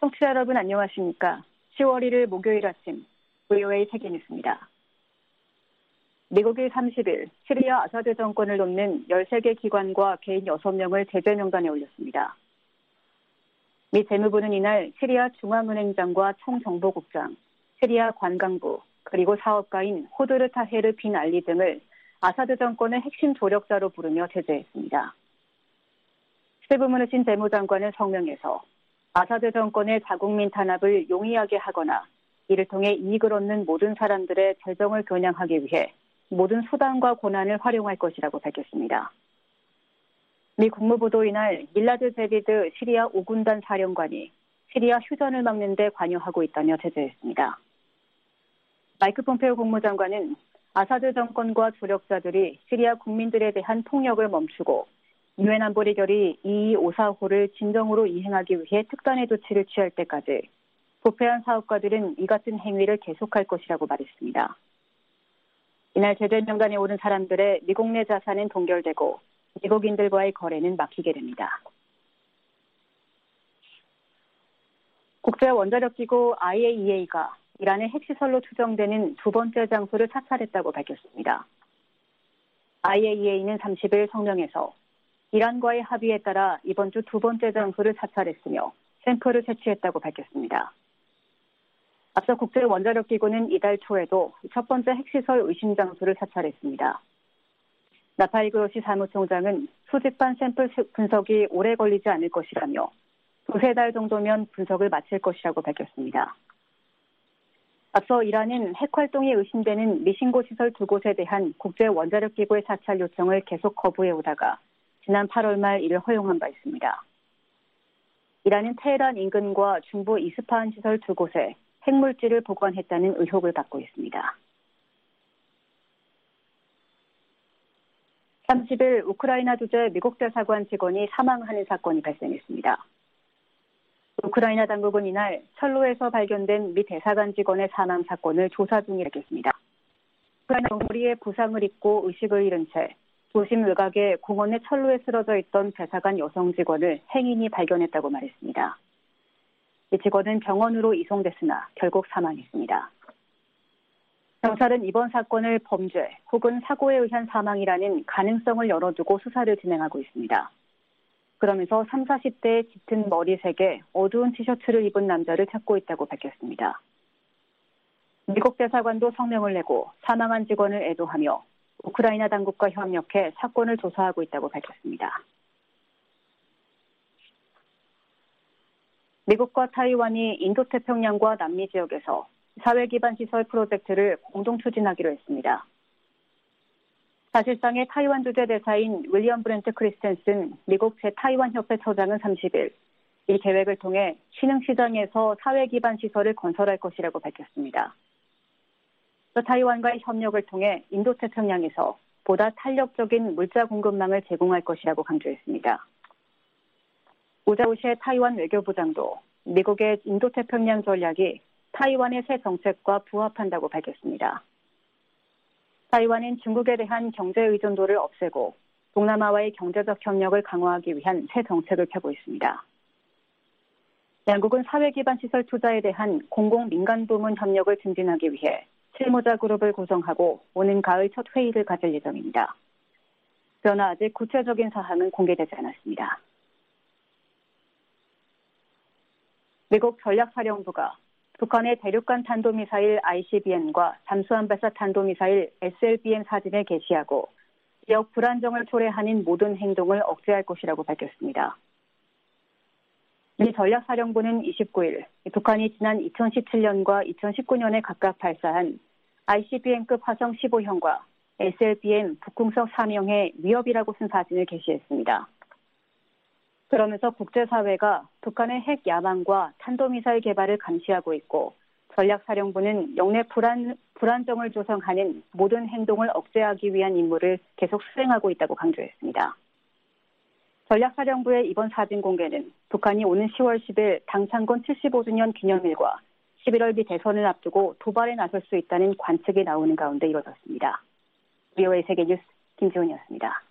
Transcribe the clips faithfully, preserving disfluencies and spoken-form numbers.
청취자 여러분 안녕하십니까? 시월 일일 목요일 아침 브이오에이 세계뉴스입니다. 미국이 삼십 일 시리아 아사드 정권을 돕는 열세 개 기관과 개인 여섯 명을 제재 명단에 올렸습니다. 미 재무부는 이날 시리아 중앙은행장과 총정보국장, 시리아 관광부, 그리고 사업가인 호드르 타헤르 빈 알리 등을 아사드 정권의 핵심 조력자로 부르며 제재했습니다. 스티브문신 재무장관은 성명에서 아사드 정권의 자국민 탄압을 용이하게 하거나 이를 통해 이익을 얻는 모든 사람들의 재정을 겨냥하기 위해 모든 수단과 권한을 활용할 것이라고 밝혔습니다. 미 국무부도 이날 밀라드 제비드 시리아 오 군단 사령관이 시리아 휴전을 막는 데 관여하고 있다며 제재했습니다. 마이크 폼페오 국무장관은 아사드 정권과 조력자들이 시리아 국민들에 대한 폭력을 멈추고 유엔 안보리 결의 이이오사호를 진정으로 이행하기 위해 특단의 조치를 취할 때까지 부패한 사업가들은 이 같은 행위를 계속할 것이라고 말했습니다. 이날 제재 명단에 오른 사람들의 미국 내 자산은 동결되고 미국인들과의 거래는 막히게 됩니다. 국제원자력기구 아이에이이에이가 이란의 핵시설로 추정되는 두 번째 장소를 사찰했다고 밝혔습니다. 아이에이이에이는 삼십 일 성명에서 이란과의 합의에 따라 이번 주 두 번째 장소를 사찰했으며 샘플을 채취했다고 밝혔습니다. 앞서 국제원자력기구는 이달 초에도 첫 번째 핵시설 의심 장소를 사찰했습니다. 나파이 그로시 사무총장은 수집한 샘플 분석이 오래 걸리지 않을 것이라며 두세 달 정도면 분석을 마칠 것이라고 밝혔습니다. 앞서 이란은 핵활동이 의심되는 미신고 시설 두 곳에 대한 국제원자력기구의 사찰 요청을 계속 거부해오다가 지난 팔월 말 이를 허용한 바 있습니다. 이란은 테헤란 인근과 중부 이스파한 시설 두 곳에 핵물질을 보관했다는 의혹을 받고 있습니다. 삼십 일 우크라이나 주재 미국 대사관 직원이 사망하는 사건이 발생했습니다. 우크라이나 당국은 이날 철로에서 발견된 미 대사관 직원의 사망 사건을 조사 중이라겠습니다. 우크라이나 머리에 부상을 입고 의식을 잃은 채 도심 외곽의 공원의 철로에 쓰러져 있던 대사관 여성 직원을 행인이 발견했다고 말했습니다. 이 직원은 병원으로 이송됐으나 결국 사망했습니다. 경찰은 이번 사건을 범죄 혹은 사고에 의한 사망이라는 가능성을 열어두고 수사를 진행하고 있습니다. 그러면서 삼, 사십 대의 짙은 머리색에 어두운 티셔츠를 입은 남자를 찾고 있다고 밝혔습니다. 미국 대사관도 성명을 내고 사망한 직원을 애도하며 우크라이나 당국과 협력해 사건을 조사하고 있다고 밝혔습니다. 미국과 타이완이 인도태평양과 남미 지역에서 사회 기반 시설 프로젝트를 공동 추진하기로 했습니다. 사실상의 타이완 주재 대사인 윌리엄 브렌트 크리스텐슨 미국 제타이완협회 처장은 삼십 일 이 계획을 통해 신흥시장에서 사회 기반 시설을 건설할 것이라고 밝혔습니다. 또 타이완과의 협력을 통해 인도태평양에서 보다 탄력적인 물자 공급망을 제공할 것이라고 강조했습니다. 우자우시의 타이완 외교부장도 미국의 인도태평양 전략이 타이완의 새 정책과 부합한다고 밝혔습니다. 타이완은 중국에 대한 경제 의존도를 없애고 동남아와의 경제적 협력을 강화하기 위한 새 정책을 펴고 있습니다. 양국은 사회 기반 시설 투자에 대한 공공 민간 부문 협력을 증진하기 위해 실무자 그룹을 구성하고 오는 가을 첫 회의를 가질 예정입니다. 그러나 아직 구체적인 사항은 공개되지 않았습니다. 미국 전략사령부가 북한의 대륙간 탄도미사일 아이씨비엠과 잠수함 발사 탄도미사일 에스엘비엠 사진을 게시하고 지역 불안정을 초래하는 모든 행동을 억제할 것이라고 밝혔습니다. 미 전략사령부는 이십구 일 북한이 지난 이천십칠 년과 이천십구 년에 각각 발사한 아이씨비엠급 화성 십오형과 에스엘비엠 북궁석 삼 형의 위협이라고 쓴 사진을 게시했습니다. 그러면서 국제사회가 북한의 핵 야망과 탄도미사일 개발을 감시하고 있고 전략사령부는 영내 불안, 불안정을 조성하는 모든 행동을 억제하기 위한 임무를 계속 수행하고 있다고 강조했습니다. 전략사령부의 이번 사진 공개는 북한이 오는 시월 십일 당창건 칠십오 주년 기념일과 십일월 미 대선을 앞두고 도발에 나설 수 있다는 관측이 나오는 가운데 이뤄졌습니다. 브이오에이 세계뉴스 김지훈이었습니다.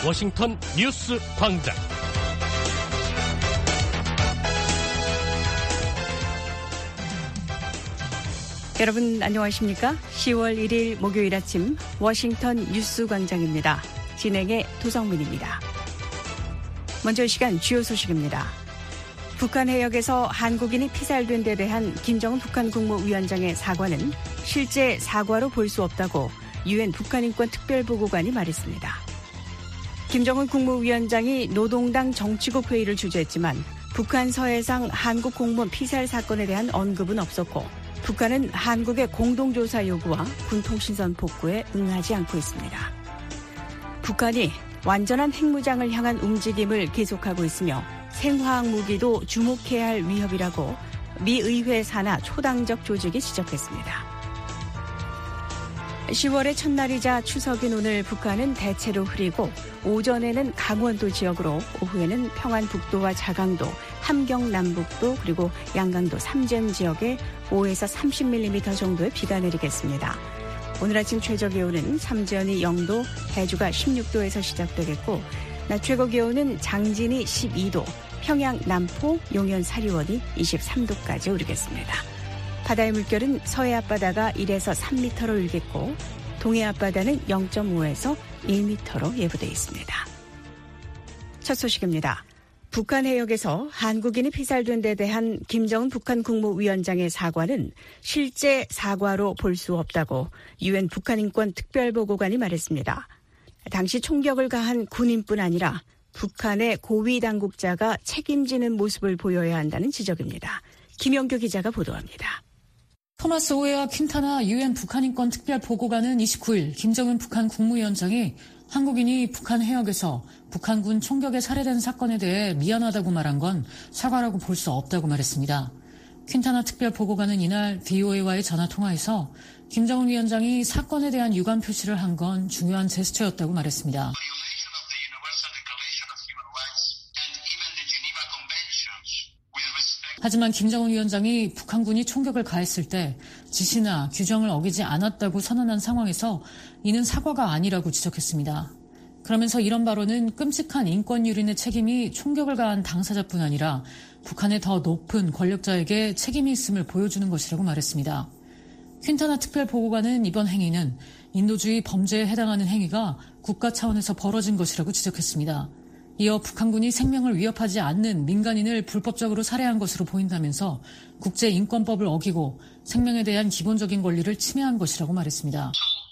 워싱턴 뉴스 광장. 여러분 안녕하십니까? 시월 일일 목요일 아침 워싱턴 뉴스 광장입니다. 진행의 도성민입니다. 먼저 이 시간 주요 소식입니다. 북한 해역에서 한국인이 피살된 데 대한 김정은 북한 국무위원장의 사과는 실제 사과로 볼 수 없다고 유엔 북한인권 특별보고관이 말했습니다. 김정은 국무위원장이 노동당 정치국 회의를 주재했지만 북한 서해상 한국 공무원 피살 사건에 대한 언급은 없었고 북한은 한국의 공동조사 요구와 군통신선 복구에 응하지 않고 있습니다. 북한이 완전한 핵무장을 향한 움직임을 계속하고 있으며 생화학 무기도 주목해야 할 위협이라고 미 의회 산하 초당적 조직이 지적했습니다. 시월의 첫날이자 추석인 오늘 북한은 대체로 흐리고 오전에는 강원도 지역으로 오후에는 평안북도와 자강도, 함경남북도 그리고 양강도 삼전 지역에 오에서 삼십 밀리미터 정도의 비가 내리겠습니다. 오늘 아침 최저기온은 삼전이 영도, 해주가 십육 도에서 시작되겠고 낮 최고기온은 장진이 십이 도, 평양 남포, 용현 사리원이 이십삼 도까지 오르겠습니다. 바다의 물결은 서해 앞바다가 일에서 삼 미터로 일겠고 동해 앞바다는 영 점 오에서 일 미터로 예보돼 있습니다. 첫 소식입니다. 북한 해역에서 한국인이 피살된 데 대한 김정은 북한 국무위원장의 사과는 실제 사과로 볼 수 없다고 유엔 북한인권 특별보고관이 말했습니다. 당시 총격을 가한 군인뿐 아니라 북한의 고위 당국자가 책임지는 모습을 보여야 한다는 지적입니다. 김영규 기자가 보도합니다. 토마스 오에아 퀸타나 유엔 북한인권 특별보고관은 이십구일 김정은 북한 국무위원장이 한국인이 북한 해역에서 북한군 총격에 살해된 사건에 대해 미안하다고 말한 건 사과라고 볼 수 없다고 말했습니다. 퀸타나 특별보고관은 이날 브이오에이와의 전화통화에서 김정은 위원장이 사건에 대한 유감 표시를 한 건 중요한 제스처였다고 말했습니다. 하지만 김정은 위원장이 북한군이 총격을 가했을 때 지시나 규정을 어기지 않았다고 선언한 상황에서 이는 사과가 아니라고 지적했습니다. 그러면서 이런 발언은 끔찍한 인권 유린의 책임이 총격을 가한 당사자뿐 아니라 북한의 더 높은 권력자에게 책임이 있음을 보여주는 것이라고 말했습니다. 퀸타나 특별보고관은 이번 행위는 인도주의 범죄에 해당하는 행위가 국가 차원에서 벌어진 것이라고 지적했습니다. 이어 북한군이 생명을 위협하지 않는 민간인을 불법적으로 살해한 것으로 보인다면서 국제인권법을 어기고 생명에 대한 기본적인 권리를 침해한 것이라고 말했습니다.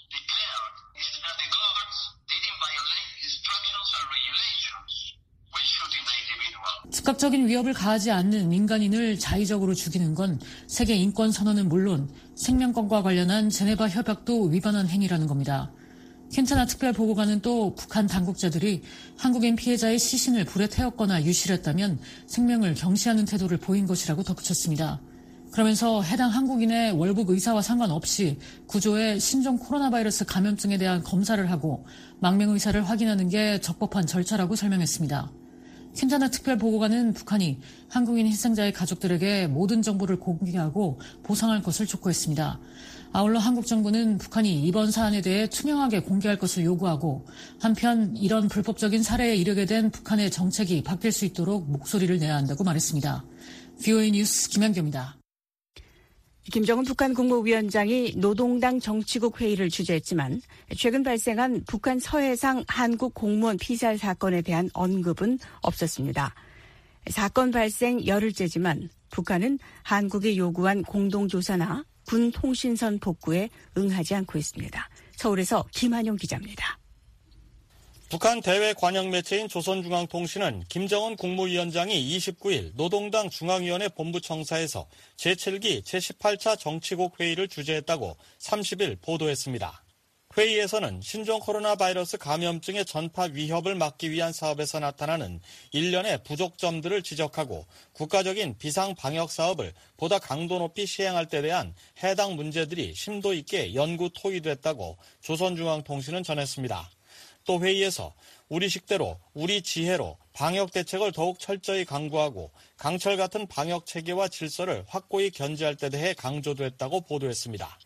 즉각적인 위협을 가하지 않는 민간인을 자의적으로 죽이는 건 세계 인권 선언은 물론 생명권과 관련한 제네바 협약도 위반한 행위라는 겁니다. 퀸타나 특별보고관은 또 북한 당국자들이 한국인 피해자의 시신을 불에 태웠거나 유실했다면 생명을 경시하는 태도를 보인 것이라고 덧붙였습니다. 그러면서 해당 한국인의 월북 의사와 상관없이 구조의 신종 코로나 바이러스 감염증에 대한 검사를 하고 망명 의사를 확인하는 게 적법한 절차라고 설명했습니다. 퀸타나 특별보고관은 북한이 한국인 희생자의 가족들에게 모든 정보를 공개하고 보상할 것을 촉구했습니다. 아울러 한국 정부는 북한이 이번 사안에 대해 투명하게 공개할 것을 요구하고 한편 이런 불법적인 살해에 이르게 된 북한의 정책이 바뀔 수 있도록 목소리를 내야 한다고 말했습니다. 브이오에이 뉴스 김현규입니다. 김정은 북한 국무위원장이 노동당 정치국 회의를 주재했지만 최근 발생한 북한 서해상 한국 공무원 피살 사건에 대한 언급은 없었습니다. 사건 발생 열흘째지만 북한은 한국이 요구한 공동조사나 군 통신선 복구에 응하지 않고 있습니다. 서울에서 김한용 기자입니다. 북한 대외 관영 매체인 조선중앙통신은 김정은 국무위원장이 이십구일 노동당 중앙위원회 본부청사에서 제칠기 제십팔 차 정치국 회의를 주재했다고 삼십일 보도했습니다. 회의에서는 신종 코로나 바이러스 감염증의 전파 위협을 막기 위한 사업에서 나타나는 일련의 부족점들을 지적하고 국가적인 비상 방역 사업을 보다 강도 높이 시행할 때 대한 해당 문제들이 심도 있게 연구 토의됐다고 조선중앙통신은 전했습니다. 또 회의에서 우리 식대로 우리 지혜로 방역 대책을 더욱 철저히 강구하고 강철 같은 방역 체계와 질서를 확고히 견지할 때 대해 강조됐다고 보도했습니다.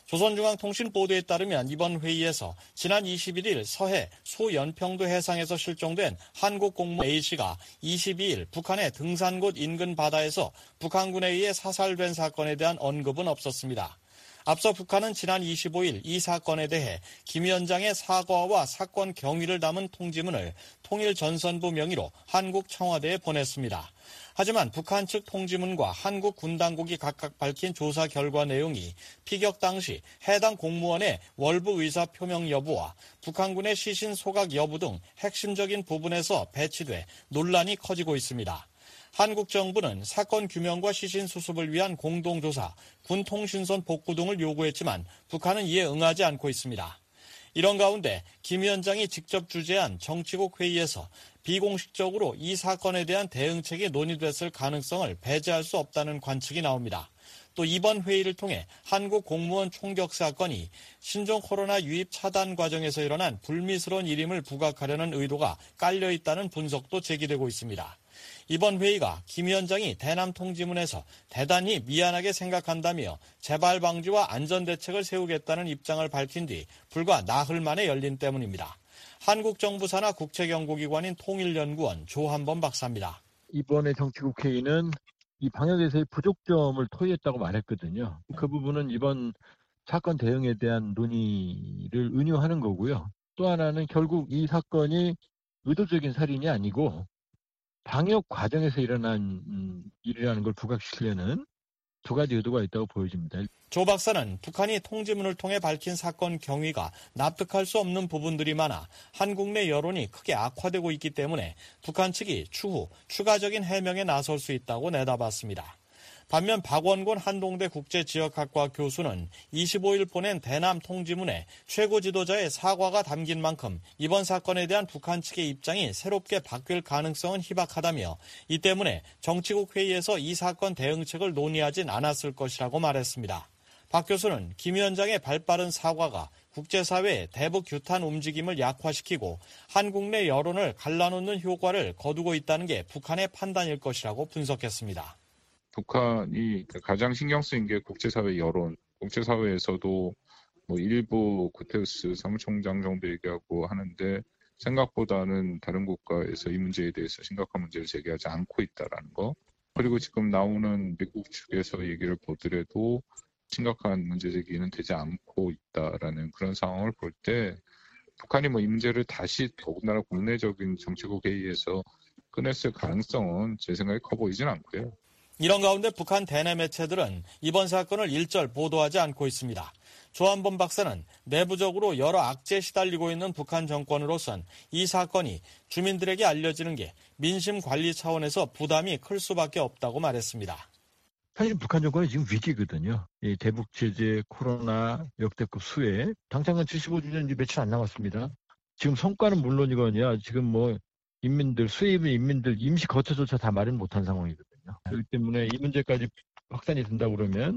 조선중앙통신 보도에 따르면 이번 회의에서 지난 이십일일 서해 소연평도 해상에서 실종된 한국 공무원 A씨가 이십이일 북한의 등산곳 인근 바다에서 북한군에 의해 사살된 사건에 대한 언급은 없었습니다. 앞서 북한은 지난 이십오일 이 사건에 대해 김 위원장의 사과와 사건 경위를 담은 통지문을 통일전선부 명의로 한국 청와대에 보냈습니다. 하지만 북한 측 통지문과 한국 군 당국이 각각 밝힌 조사 결과 내용이 피격 당시 해당 공무원의 월부 의사 표명 여부와 북한군의 시신 소각 여부 등 핵심적인 부분에서 배치돼 논란이 커지고 있습니다. 한국 정부는 사건 규명과 시신 수습을 위한 공동조사, 군통신선 복구 등을 요구했지만 북한은 이에 응하지 않고 있습니다. 이런 가운데 김 위원장이 직접 주재한 정치국 회의에서 비공식적으로 이 사건에 대한 대응책이 논의됐을 가능성을 배제할 수 없다는 관측이 나옵니다. 또 이번 회의를 통해 한국 공무원 총격 사건이 신종 코로나 유입 차단 과정에서 일어난 불미스러운 일임을 부각하려는 의도가 깔려 있다는 분석도 제기되고 있습니다. 이번 회의가 김 위원장이 대남 통지문에서 대단히 미안하게 생각한다며 재발 방지와 안전 대책을 세우겠다는 입장을 밝힌 뒤 불과 나흘 만에 열린 때문입니다. 한국 정부 산하 국책연구기관인 통일연구원 조한범 박사입니다. 이번에 정치국 회의는 이 방역에서의 부족점을 토의했다고 말했거든요. 그 부분은 이번 사건 대응에 대한 논의를 은유하는 거고요. 또 하나는 결국 이 사건이 의도적인 살인이 아니고 방역 과정에서 일어난 음, 일이라는 걸 부각시키려는 두 가지 의도가 있다고 보여집니다. 조 박사는 북한이 통지문을 통해 밝힌 사건 경위가 납득할 수 없는 부분들이 많아 한국 내 여론이 크게 악화되고 있기 때문에 북한 측이 추후 추가적인 해명에 나설 수 있다고 내다봤습니다. 반면 박원곤 한동대 국제지역학과 교수는 이십오일 보낸 대남 통지문에 최고 지도자의 사과가 담긴 만큼 이번 사건에 대한 북한 측의 입장이 새롭게 바뀔 가능성은 희박하다며 이 때문에 정치국 회의에서 이 사건 대응책을 논의하진 않았을 것이라고 말했습니다. 박 교수는 김 위원장의 발빠른 사과가 국제사회의 대북 규탄 움직임을 약화시키고 한국 내 여론을 갈라놓는 효과를 거두고 있다는 게 북한의 판단일 것이라고 분석했습니다. 북한이 가장 신경 쓰인 게 국제사회 여론, 국제사회에서도 뭐 일부 구테우스 사무총장 정도 얘기하고 하는데 생각보다는 다른 국가에서 이 문제에 대해서 심각한 문제를 제기하지 않고 있다라는 거. 그리고 지금 나오는 미국 측에서 얘기를 보더라도 심각한 문제 제기는 되지 않고 있다라는 그런 상황을 볼 때 북한이 뭐 이 문제를 다시 더군다나 국내적인 정치국 회의에서 꺼냈을 가능성은 제 생각에 커 보이진 않고요. 이런 가운데 북한 대내 매체들은 이번 사건을 일절 보도하지 않고 있습니다. 조한범 박사는 내부적으로 여러 악재에 시달리고 있는 북한 정권으로선 이 사건이 주민들에게 알려지는 게 민심 관리 차원에서 부담이 클 수밖에 없다고 말했습니다. 사실 북한 정권이 지금 위기거든요. 이 대북 제재, 코로나, 역대급 수해, 당장은 칠십오 주년 이제 며칠 안 남았습니다. 지금 성과는 물론이거니와 지금 뭐 인민들, 수해 입은 인민들 임시 거처조차 다 마련 못한 상황이거든요. 그렇기 때문에 이 문제까지 확산이 된다 그러면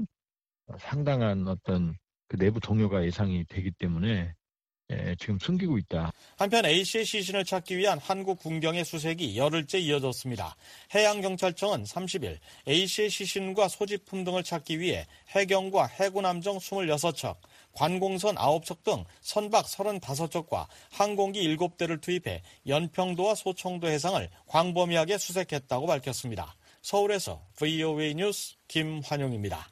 상당한 어떤 그 내부 동요가 예상이 되기 때문에 예, 지금 숨기고 있다. 한편 A씨의 시신을 찾기 위한 한국 군경의 수색이 열흘째 이어졌습니다. 해양경찰청은 삼십일 A씨의 시신과 소지품 등을 찾기 위해 해경과 해군함정 이십육 척, 관공선 아홉 척 등 선박 서른다섯 척과 항공기 일곱 대를 투입해 연평도와 소청도 해상을 광범위하게 수색했다고 밝혔습니다. 서울에서 브이오에이 뉴스 김환용입니다.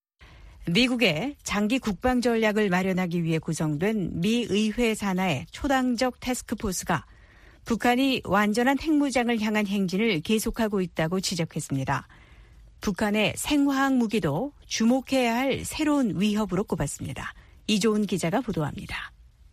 미국의 장기 국방 전략을 마련하기 위해 구성된 미 의회 산하의 초당적 태스크포스가 북한이 완전한 핵무장을 향한 행진을 계속하고 있다고 지적했습니다. 북한의 생화학 무기도 주목해야 할 새로운 위협으로 꼽았습니다. 이조은 기자가 보도합니다.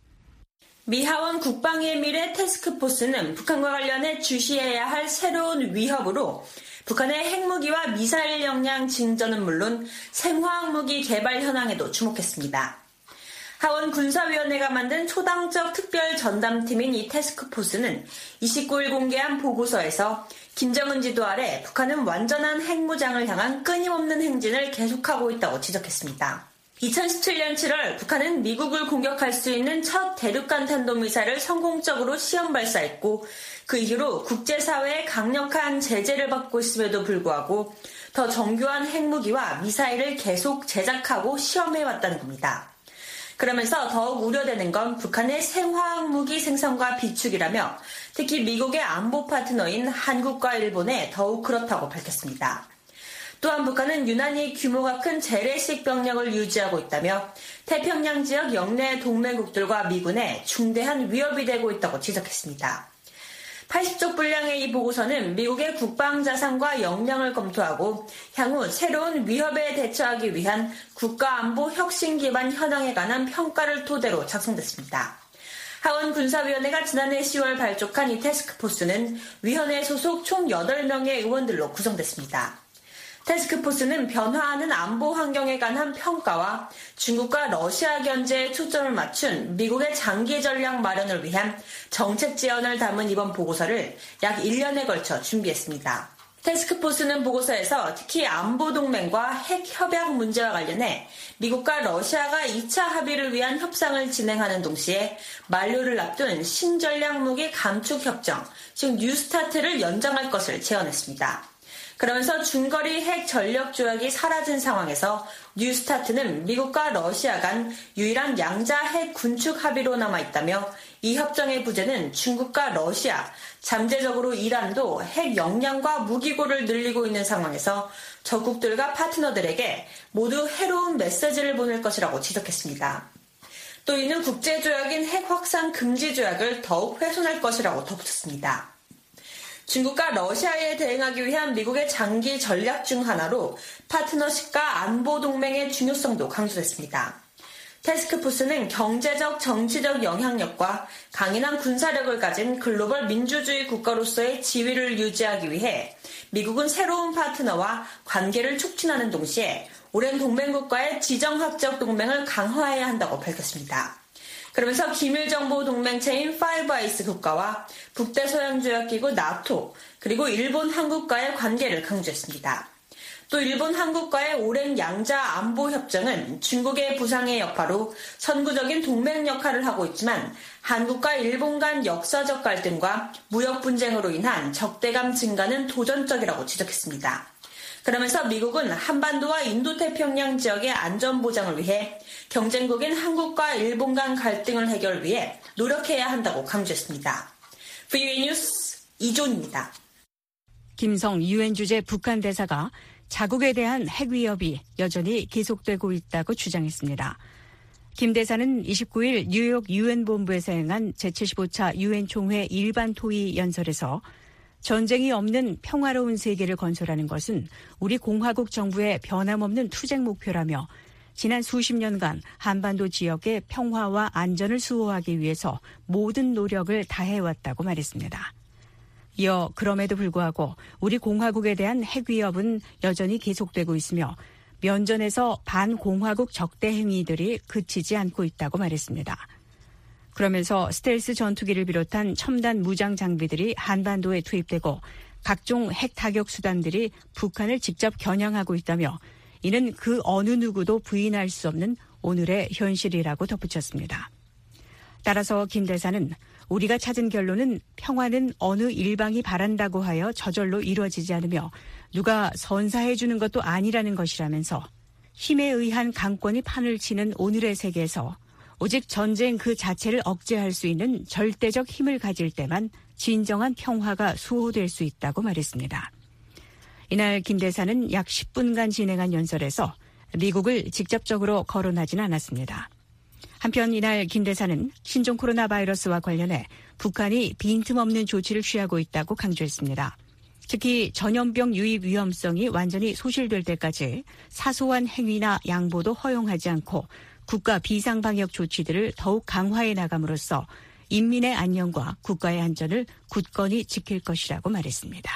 미 하원 국방예밀의 태스크포스는 북한과 관련해 주시해야 할 새로운 위협으로 북한의 핵무기와 미사일 역량 증전은 물론 생화학 무기 개발 현황에도 주목했습니다. 하원 군사위원회가 만든 초당적 특별 전담팀인 이 태스크포스는 이십구일 공개한 보고서에서 김정은 지도 아래 북한은 완전한 핵무장을 향한 끊임없는 행진을 계속하고 있다고 지적했습니다. 이천십칠년 칠월 북한은 미국을 공격할 수 있는 첫 대륙간 탄도미사일을 성공적으로 시험 발사했고 그 이후로 국제사회의 강력한 제재를 받고 있음에도 불구하고 더 정교한 핵무기와 미사일을 계속 제작하고 시험해왔다는 겁니다. 그러면서 더욱 우려되는 건 북한의 생화학 무기 생산과 비축이라며 특히 미국의 안보 파트너인 한국과 일본에 더욱 그렇다고 밝혔습니다. 또한 북한은 유난히 규모가 큰 재래식 병력을 유지하고 있다며 태평양 지역 영내 동맹국들과 미군에 중대한 위협이 되고 있다고 지적했습니다. 팔십 쪽 분량의 이 보고서는 미국의 국방자산과 역량을 검토하고 향후 새로운 위협에 대처하기 위한 국가안보 혁신 기반 현황에 관한 평가를 토대로 작성됐습니다. 하원 군사위원회가 지난해 시월 발족한 이 태스크포스는 위원회 소속 총 여덟 명의 의원들로 구성됐습니다. 태스크포스는 변화하는 안보 환경에 관한 평가와 중국과 러시아 견제에 초점을 맞춘 미국의 장기 전략 마련을 위한 정책 지원을 담은 이번 보고서를 약 일 년에 걸쳐 준비했습니다. 태스크포스는 보고서에서 특히 안보 동맹과 핵 협약 문제와 관련해 미국과 러시아가 이 차 합의를 위한 협상을 진행하는 동시에 만료를 앞둔 신전략 무기 감축 협정, 즉 뉴스타트를 연장할 것을 제언했습니다. 그러면서 중거리 핵 전력 조약이 사라진 상황에서 뉴스타트는 미국과 러시아 간 유일한 양자 핵 군축 합의로 남아있다며 이 협정의 부재는 중국과 러시아, 잠재적으로 이란도 핵 역량과 무기고를 늘리고 있는 상황에서 적국들과 파트너들에게 모두 해로운 메시지를 보낼 것이라고 지적했습니다. 또 이는 국제조약인 핵 확산 금지 조약을 더욱 훼손할 것이라고 덧붙였습니다. 중국과 러시아에 대응하기 위한 미국의 장기 전략 중 하나로 파트너십과 안보 동맹의 중요성도 강조됐습니다. 태스크포스는 경제적, 정치적 영향력과 강인한 군사력을 가진 글로벌 민주주의 국가로서의 지위를 유지하기 위해 미국은 새로운 파트너와 관계를 촉진하는 동시에 오랜 동맹국과의 지정학적 동맹을 강화해야 한다고 밝혔습니다. 그러면서 기밀 정보 동맹체인 파이브 아이스 국가와 북대서양조약기구 나토 그리고 일본 한국과의 관계를 강조했습니다. 또 일본 한국과의 오랜 양자 안보 협정은 중국의 부상의 여파로 선구적인 동맹 역할을 하고 있지만 한국과 일본 간 역사적 갈등과 무역 분쟁으로 인한 적대감 증가는 도전적이라고 지적했습니다. 그러면서 미국은 한반도와 인도태평양 지역의 안전 보장을 위해 경쟁국인 한국과 일본 간 갈등을 해결 위해 노력해야 한다고 강조했습니다. 브이오에이 뉴스 이존입니다. 김성 유엔 주재 북한 대사가 자국에 대한 핵 위협이 여전히 계속되고 있다고 주장했습니다. 김 대사는 이십구 일 뉴욕 유엔 본부에서 행한 제칠십오 차 유엔 총회 일반 토의 연설에서 전쟁이 없는 평화로운 세계를 건설하는 것은 우리 공화국 정부의 변함없는 투쟁 목표라며 지난 수십 년간 한반도 지역의 평화와 안전을 수호하기 위해서 모든 노력을 다해왔다고 말했습니다. 이어 그럼에도 불구하고 우리 공화국에 대한 핵 위협은 여전히 계속되고 있으며 면전에서 반공화국 적대 행위들이 그치지 않고 있다고 말했습니다. 그러면서 스텔스 전투기를 비롯한 첨단 무장 장비들이 한반도에 투입되고 각종 핵 타격 수단들이 북한을 직접 겨냥하고 있다며 이는 그 어느 누구도 부인할 수 없는 오늘의 현실이라고 덧붙였습니다. 따라서 김 대사는 우리가 찾은 결론은 평화는 어느 일방이 바란다고 하여 저절로 이루어지지 않으며 누가 선사해 주는 것도 아니라는 것이라면서 힘에 의한 강권이 판을 치는 오늘의 세계에서 오직 전쟁 그 자체를 억제할 수 있는 절대적 힘을 가질 때만 진정한 평화가 수호될 수 있다고 말했습니다. 이날 김 대사는 약 십 분간 진행한 연설에서 미국을 직접적으로 거론하지는 않았습니다. 한편 이날 김 대사는 신종 코로나 바이러스와 관련해 북한이 빈틈없는 조치를 취하고 있다고 강조했습니다. 특히 전염병 유입 위험성이 완전히 소실될 때까지 사소한 행위나 양보도 허용하지 않고 국가 비상방역 조치들을 더욱 강화해 나감으로써 인민의 안녕과 국가의 안전을 굳건히 지킬 것이라고 말했습니다.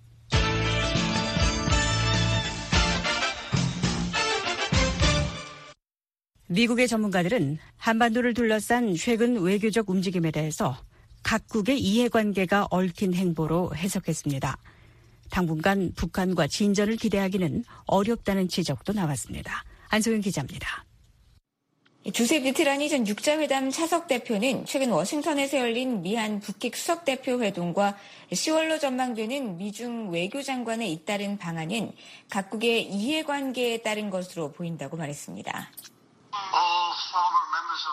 미국의 전문가들은 한반도를 둘러싼 최근 외교적 움직임에 대해서 각국의 이해관계가 얽힌 행보로 해석했습니다. 당분간 북한과 진전을 기대하기는 어렵다는 지적도 나왔습니다. 안소영 기자입니다. 조셉 리트라니 전 육자회담 차석 대표는 최근 워싱턴에서 열린 미한 북핵 수석대표 회동과 시월로 전망되는 미중 외교장관의 잇따른 방안은 각국의 이해관계에 따른 것으로 보인다고 말했습니다. All former members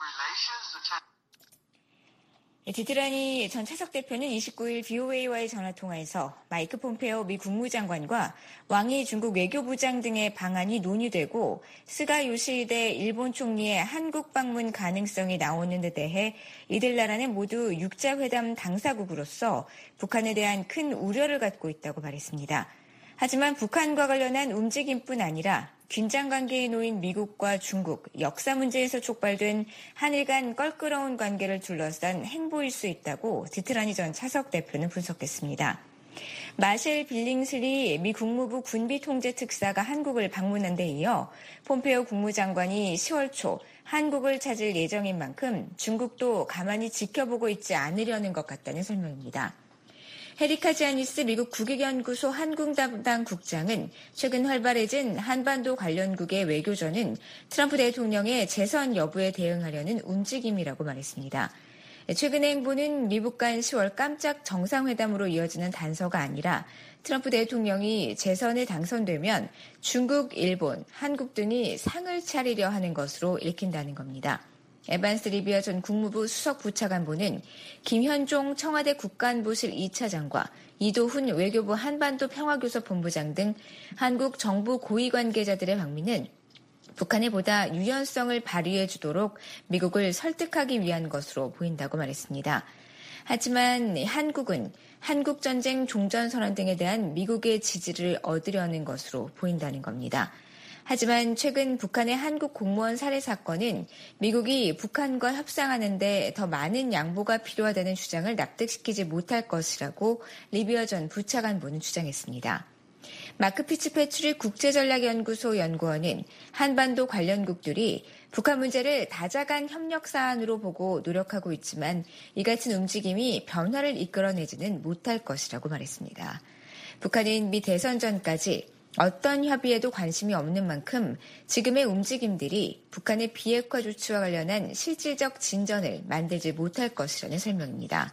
디트라니 전 차석 대표는 이십구일 브이오에이와의 전화통화에서 마이크 폼페오 미 국무장관과 왕이 중국 외교부장 등의 방안이 논의되고 스가 요시히데 일본 총리의 한국 방문 가능성이 나오는 데 대해 이들 나라는 모두 육자회담 당사국으로서 북한에 대한 큰 우려를 갖고 있다고 말했습니다. 하지만 북한과 관련한 움직임뿐 아니라 긴장 관계에 놓인 미국과 중국, 역사 문제에서 촉발된 한일 간 껄끄러운 관계를 둘러싼 행보일 수 있다고 디트라니 전 차석 대표는 분석했습니다. 마셸 빌링슬리 미 국무부 군비통제특사가 한국을 방문한 데 이어 폼페오 국무장관이 시월 초 한국을 찾을 예정인 만큼 중국도 가만히 지켜보고 있지 않으려는 것 같다는 설명입니다. 헤리카 지아니스 미국 국익연구소 한국 담당 국장은 최근 활발해진 한반도 관련국의 외교전은 트럼프 대통령의 재선 여부에 대응하려는 움직임이라고 말했습니다. 최근의 행보는 미국 간 시월 깜짝 정상회담으로 이어지는 단서가 아니라 트럼프 대통령이 재선에 당선되면 중국, 일본, 한국 등이 상을 차리려 하는 것으로 읽힌다는 겁니다. 에반스 리비어 전 국무부 수석부차관보는 김현종 청와대 국가안보실 이 차장과 이도훈 외교부 한반도 평화교섭본부장 등 한국 정부 고위 관계자들의 방미는 북한에 보다 유연성을 발휘해 주도록 미국을 설득하기 위한 것으로 보인다고 말했습니다. 하지만 한국은 한국전쟁 종전선언 등에 대한 미국의 지지를 얻으려는 것으로 보인다는 겁니다. 하지만 최근 북한의 한국 공무원 살해 사건은 미국이 북한과 협상하는 데 더 많은 양보가 필요하다는 주장을 납득시키지 못할 것이라고 리비어 전 부차관보는 주장했습니다. 마크 피츠패트릭 국제전략연구소 연구원은 한반도 관련국들이 북한 문제를 다자간 협력 사안으로 보고 노력하고 있지만 이 같은 움직임이 변화를 이끌어내지는 못할 것이라고 말했습니다. 북한은 미 대선 전까지 어떤 협의에도 관심이 없는 만큼 지금의 움직임들이 북한의 비핵화 조치와 관련한 실질적 진전을 만들지 못할 것이라는 설명입니다.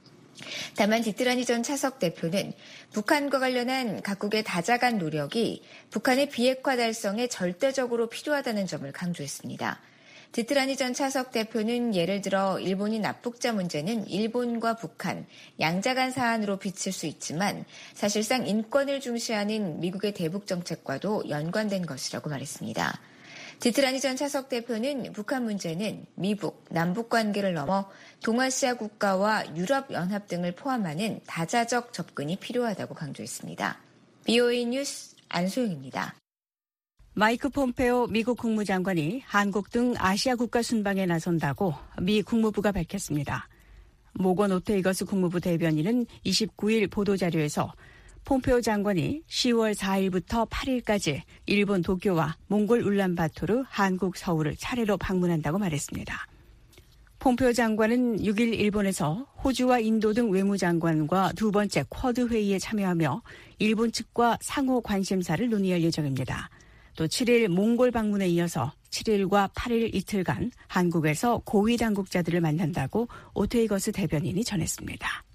다만 디트라니 전 차석 대표는 북한과 관련한 각국의 다자간 노력이 북한의 비핵화 달성에 절대적으로 필요하다는 점을 강조했습니다. 디트라니 전 차석 대표는 예를 들어 일본인 납북자 문제는 일본과 북한, 양자 간 사안으로 비칠 수 있지만 사실상 인권을 중시하는 미국의 대북 정책과도 연관된 것이라고 말했습니다. 디트라니 전 차석 대표는 북한 문제는 미북, 남북 관계를 넘어 동아시아 국가와 유럽연합 등을 포함하는 다자적 접근이 필요하다고 강조했습니다. 비오에이 뉴스 안소영입니다. 마이크 폼페오 미국 국무장관이 한국 등 아시아 국가 순방에 나선다고 미 국무부가 밝혔습니다. 모건 오테이거스 국무부 대변인은 이십구일 보도자료에서 폼페오 장관이 시월 사일부터 팔일까지 일본 도쿄와 몽골 울란바토르, 한국 서울을 차례로 방문한다고 말했습니다. 폼페오 장관은 육일 일본에서 호주와 인도 등 외무장관과 두 번째 쿼드 회의에 참여하며 일본 측과 상호 관심사를 논의할 예정입니다. 또 칠일 몽골 방문에 이어서 칠일과 팔일 이틀간 한국에서 고위 당국자들을 만난다고 오테이거스 대변인이 전했습니다.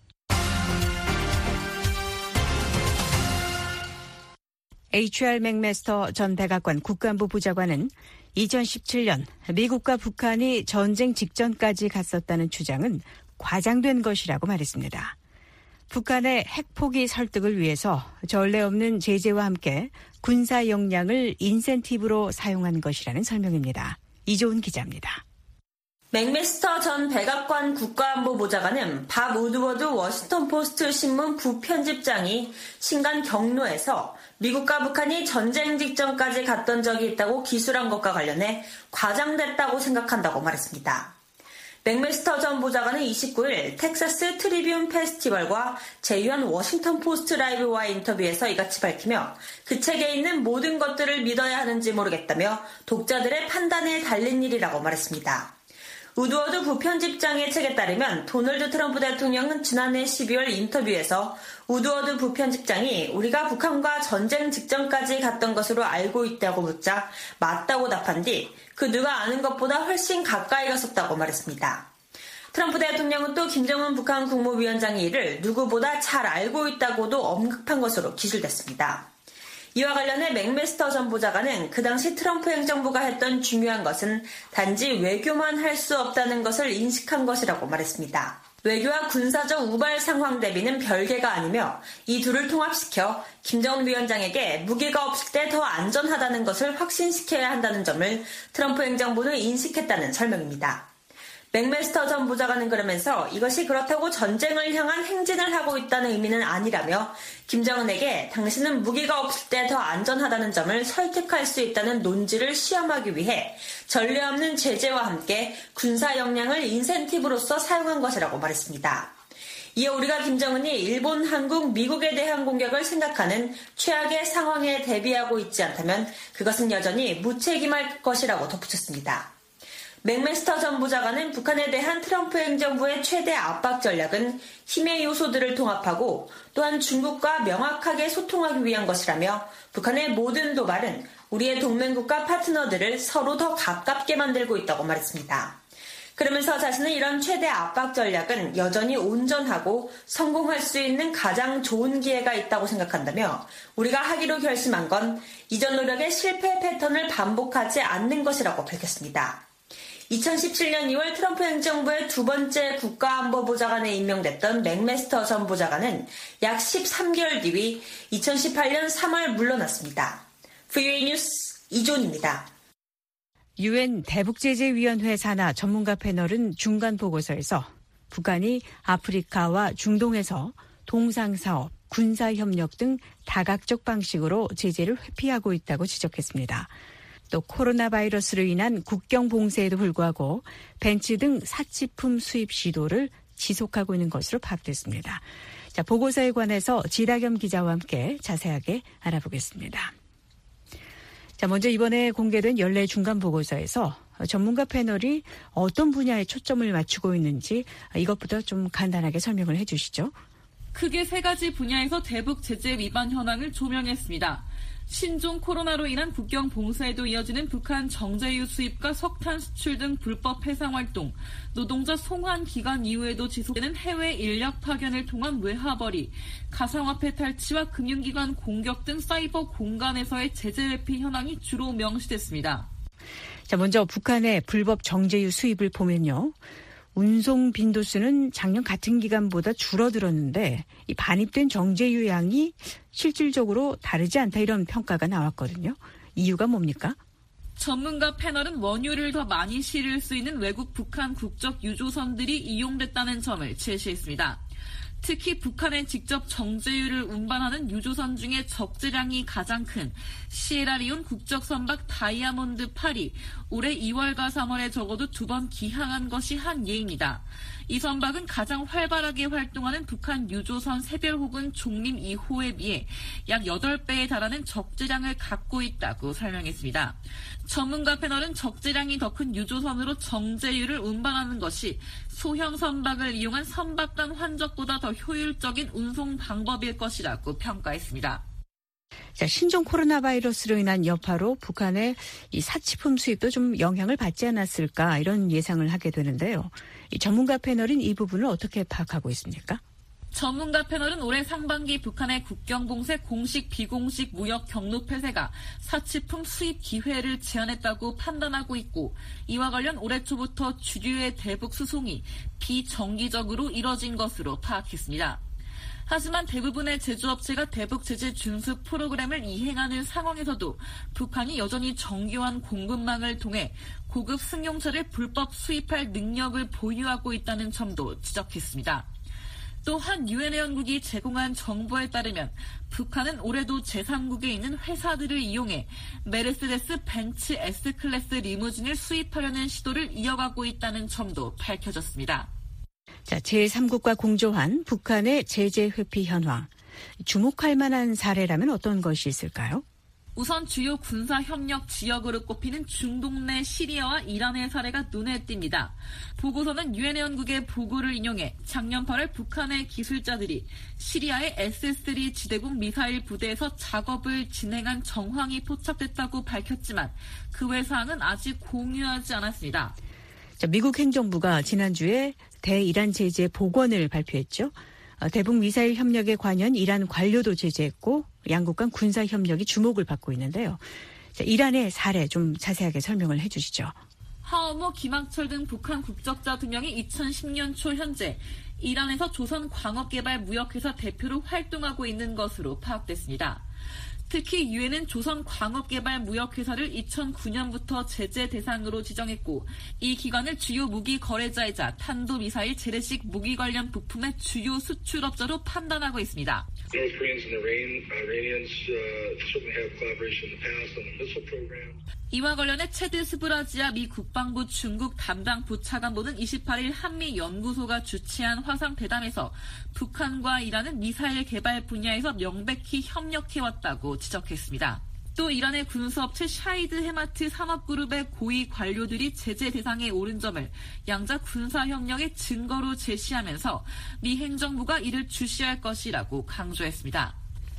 에이치알 맥메스터 전 백악관 국가안보 부장관은 이천십칠년 미국과 북한이 전쟁 직전까지 갔었다는 주장은 과장된 것이라고 말했습니다. 북한의 핵포기 설득을 위해서 전례 없는 제재와 함께 군사 역량을 인센티브로 사용한 것이라는 설명입니다. 이조은 기자입니다. 맥메스터 전 백악관 국가안보보좌관은 밥 우드워드 워싱턴포스트 신문 부편집장이 신간 경로에서 미국과 북한이 전쟁 직전까지 갔던 적이 있다고 기술한 것과 관련해 과장됐다고 생각한다고 말했습니다. 맥메스터 전 보좌관은 이십구일 텍사스 트리뷴 페스티벌과 제휴한 워싱턴 포스트 라이브와의 인터뷰에서 이같이 밝히며 그 책에 있는 모든 것들을 믿어야 하는지 모르겠다며 독자들의 판단에 달린 일이라고 말했습니다. 우드워드 부편집장의 책에 따르면 도널드 트럼프 대통령은 지난해 십이월 인터뷰에서 우드워드 부편집장이 우리가 북한과 전쟁 직전까지 갔던 것으로 알고 있다고 묻자 맞다고 답한 뒤 그 누가 아는 것보다 훨씬 가까이 갔었다고 말했습니다. 트럼프 대통령은 또 김정은 북한 국무위원장의 일을 누구보다 잘 알고 있다고도 언급한 것으로 기술됐습니다. 이와 관련해 맥메스터 전 보좌관은 그 당시 트럼프 행정부가 했던 중요한 것은 단지 외교만 할 수 없다는 것을 인식한 것이라고 말했습니다. 외교와 군사적 우발 상황 대비는 별개가 아니며 이 둘을 통합시켜 김정은 위원장에게 무기가 없을 때 더 안전하다는 것을 확신시켜야 한다는 점을 트럼프 행정부는 인식했다는 설명입니다. 맥메스터 전 보좌관은 그러면서 이것이 그렇다고 전쟁을 향한 행진을 하고 있다는 의미는 아니라며 김정은에게 당신은 무기가 없을 때 더 안전하다는 점을 설득할 수 있다는 논지를 시험하기 위해 전례 없는 제재와 함께 군사 역량을 인센티브로서 사용한 것이라고 말했습니다. 이에 우리가 김정은이 일본, 한국, 미국에 대한 공격을 생각하는 최악의 상황에 대비하고 있지 않다면 그것은 여전히 무책임할 것이라고 덧붙였습니다. 맥메스터 전 보좌관은 북한에 대한 트럼프 행정부의 최대 압박 전략은 힘의 요소들을 통합하고 또한 중국과 명확하게 소통하기 위한 것이라며 북한의 모든 도발은 우리의 동맹국가 파트너들을 서로 더 가깝게 만들고 있다고 말했습니다. 그러면서 자신은 이런 최대 압박 전략은 여전히 온전하고 성공할 수 있는 가장 좋은 기회가 있다고 생각한다며 우리가 하기로 결심한 건 이전 노력의 실패 패턴을 반복하지 않는 것이라고 밝혔습니다. 이천십칠 년 이월 트럼프 행정부의 두 번째 국가안보보좌관에 임명됐던 맥메스터 전 보좌관은 약 십삼 개월 뒤 이천십팔 년 삼월 물러났습니다. 브이오에이 뉴스 이존입니다. 유엔 대북제재위원회 산하 전문가 패널은 중간 보고서에서 북한이 아프리카와 중동에서 동상사업, 군사협력 등 다각적 방식으로 제재를 회피하고 있다고 지적했습니다. 또 코로나 바이러스로 인한 국경 봉쇄에도 불구하고 벤츠 등 사치품 수입 시도를 지속하고 있는 것으로 파악됐습니다. 자, 보고서에 관해서 지다겸 기자와 함께 자세하게 알아보겠습니다. 자, 먼저 이번에 공개된 연례 중간 보고서에서 전문가 패널이 어떤 분야에 초점을 맞추고 있는지 이것부터 좀 간단하게 설명을 해 주시죠. 크게 세 가지 분야에서 대북 제재 위반 현황을 조명했습니다. 신종 코로나로 인한 국경 봉쇄에도 이어지는 북한 정제유 수입과 석탄 수출 등 불법 해상 활동, 노동자 송환 기간 이후에도 지속되는 해외 인력 파견을 통한 외화벌이, 가상화폐 탈취와 금융기관 공격 등 사이버 공간에서의 제재 회피 현황이 주로 명시됐습니다. 자, 먼저 북한의 불법 정제유 수입을 보면요. 운송 빈도수는 작년 같은 기간보다 줄어들었는데 이 반입된 정제유 양이 실질적으로 다르지 않다 이런 평가가 나왔거든요. 이유가 뭡니까? 전문가 패널은 원유를 더 많이 실을 수 있는 외국 북한 국적 유조선들이 이용됐다는 점을 제시했습니다. 특히 북한에 직접 정제유를 운반하는 유조선 중에 적재량이 가장 큰 시에라리온 국적 선박 다이아몬드 팔이 올해 이월과 삼월에 적어도 두 번 기항한 것이 한 예입니다. 이 선박은 가장 활발하게 활동하는 북한 유조선 새별 혹은 종림 이 호에 비해 약 여덟 배에 달하는 적재량을 갖고 있다고 설명했습니다. 전문가 패널은 적재량이 더 큰 유조선으로 정제유를 운반하는 것이 소형 선박을 이용한 선박 간 환적보다 더 효율적인 운송 방법일 것이라고 평가했습니다. 자, 신종 코로나 바이러스로 인한 여파로 북한의 이 사치품 수입도 좀 영향을 받지 않았을까 이런 예상을 하게 되는데요. 이 전문가 패널은 이 부분을 어떻게 파악하고 있습니까? 전문가 패널은 올해 상반기 북한의 국경 봉쇄 공식 비공식 무역 경로 폐쇄가 사치품 수입 기회를 제한했다고 판단하고 있고 이와 관련 올해 초부터 주류의 대북 수송이 비정기적으로 이뤄진 것으로 파악했습니다. 하지만 대부분의 제조업체가 대북 제재 준수 프로그램을 이행하는 상황에서도 북한이 여전히 정교한 공급망을 통해 고급 승용차를 불법 수입할 능력을 보유하고 있다는 점도 지적했습니다. 또한 유엔 회원국이 제공한 정보에 따르면 북한은 올해도 제삼국에 있는 회사들을 이용해 메르세데스 벤츠 S클래스 리무진을 수입하려는 시도를 이어가고 있다는 점도 밝혀졌습니다. 자, 제삼국과 공조한 북한의 제재 회피 현황. 주목할 만한 사례라면 어떤 것이 있을까요? 우선 주요 군사협력 지역으로 꼽히는 중동 내 시리아와 이란의 사례가 눈에 띕니다. 보고서는 유엔 회원국의 보고를 인용해 작년 팔월 북한의 기술자들이 시리아의 에스 쓰리 지대국 미사일 부대에서 작업을 진행한 정황이 포착됐다고 밝혔지만 그 외 사항은 아직 공유하지 않았습니다. 자, 미국 행정부가 지난주에 대이란 제재 복원을 발표했죠. 대북 미사일 협력에 관여한 이란 관료도 제재했고 양국 간 군사 협력이 주목을 받고 있는데요. 자, 이란의 사례 좀 자세하게 설명을 해 주시죠. 하오모, 김학철 등 북한 국적자 두 명이 이천십 년 초 현재 이란에서 조선광업개발무역회사 대표로 활동하고 있는 것으로 파악됐습니다. 특히 유엔은 조선광업개발무역회사를 이천구 년부터 제재 대상으로 지정했고 이 기관을 주요 무기 거래자이자 탄도미사일 재래식 무기 관련 부품의 주요 수출업자로 판단하고 있습니다. 이와 관련해 체드 스브라지아 미 국방부 중국 담당 부차관보는 이십팔 일 한미 연구소가 주최한 화상 대담에서 북한과 이란은 미사일 개발 분야에서 명백히 협력해왔다고 지적했습니다. 또 이란의 군수업체 샤이드 헤마트 산업그룹의 고위 관료들이 제재 대상에 오른 점을 양자 군사협력의 증거로 제시하면서 미 행정부가 이를 주시할 것이라고 강조했습니다.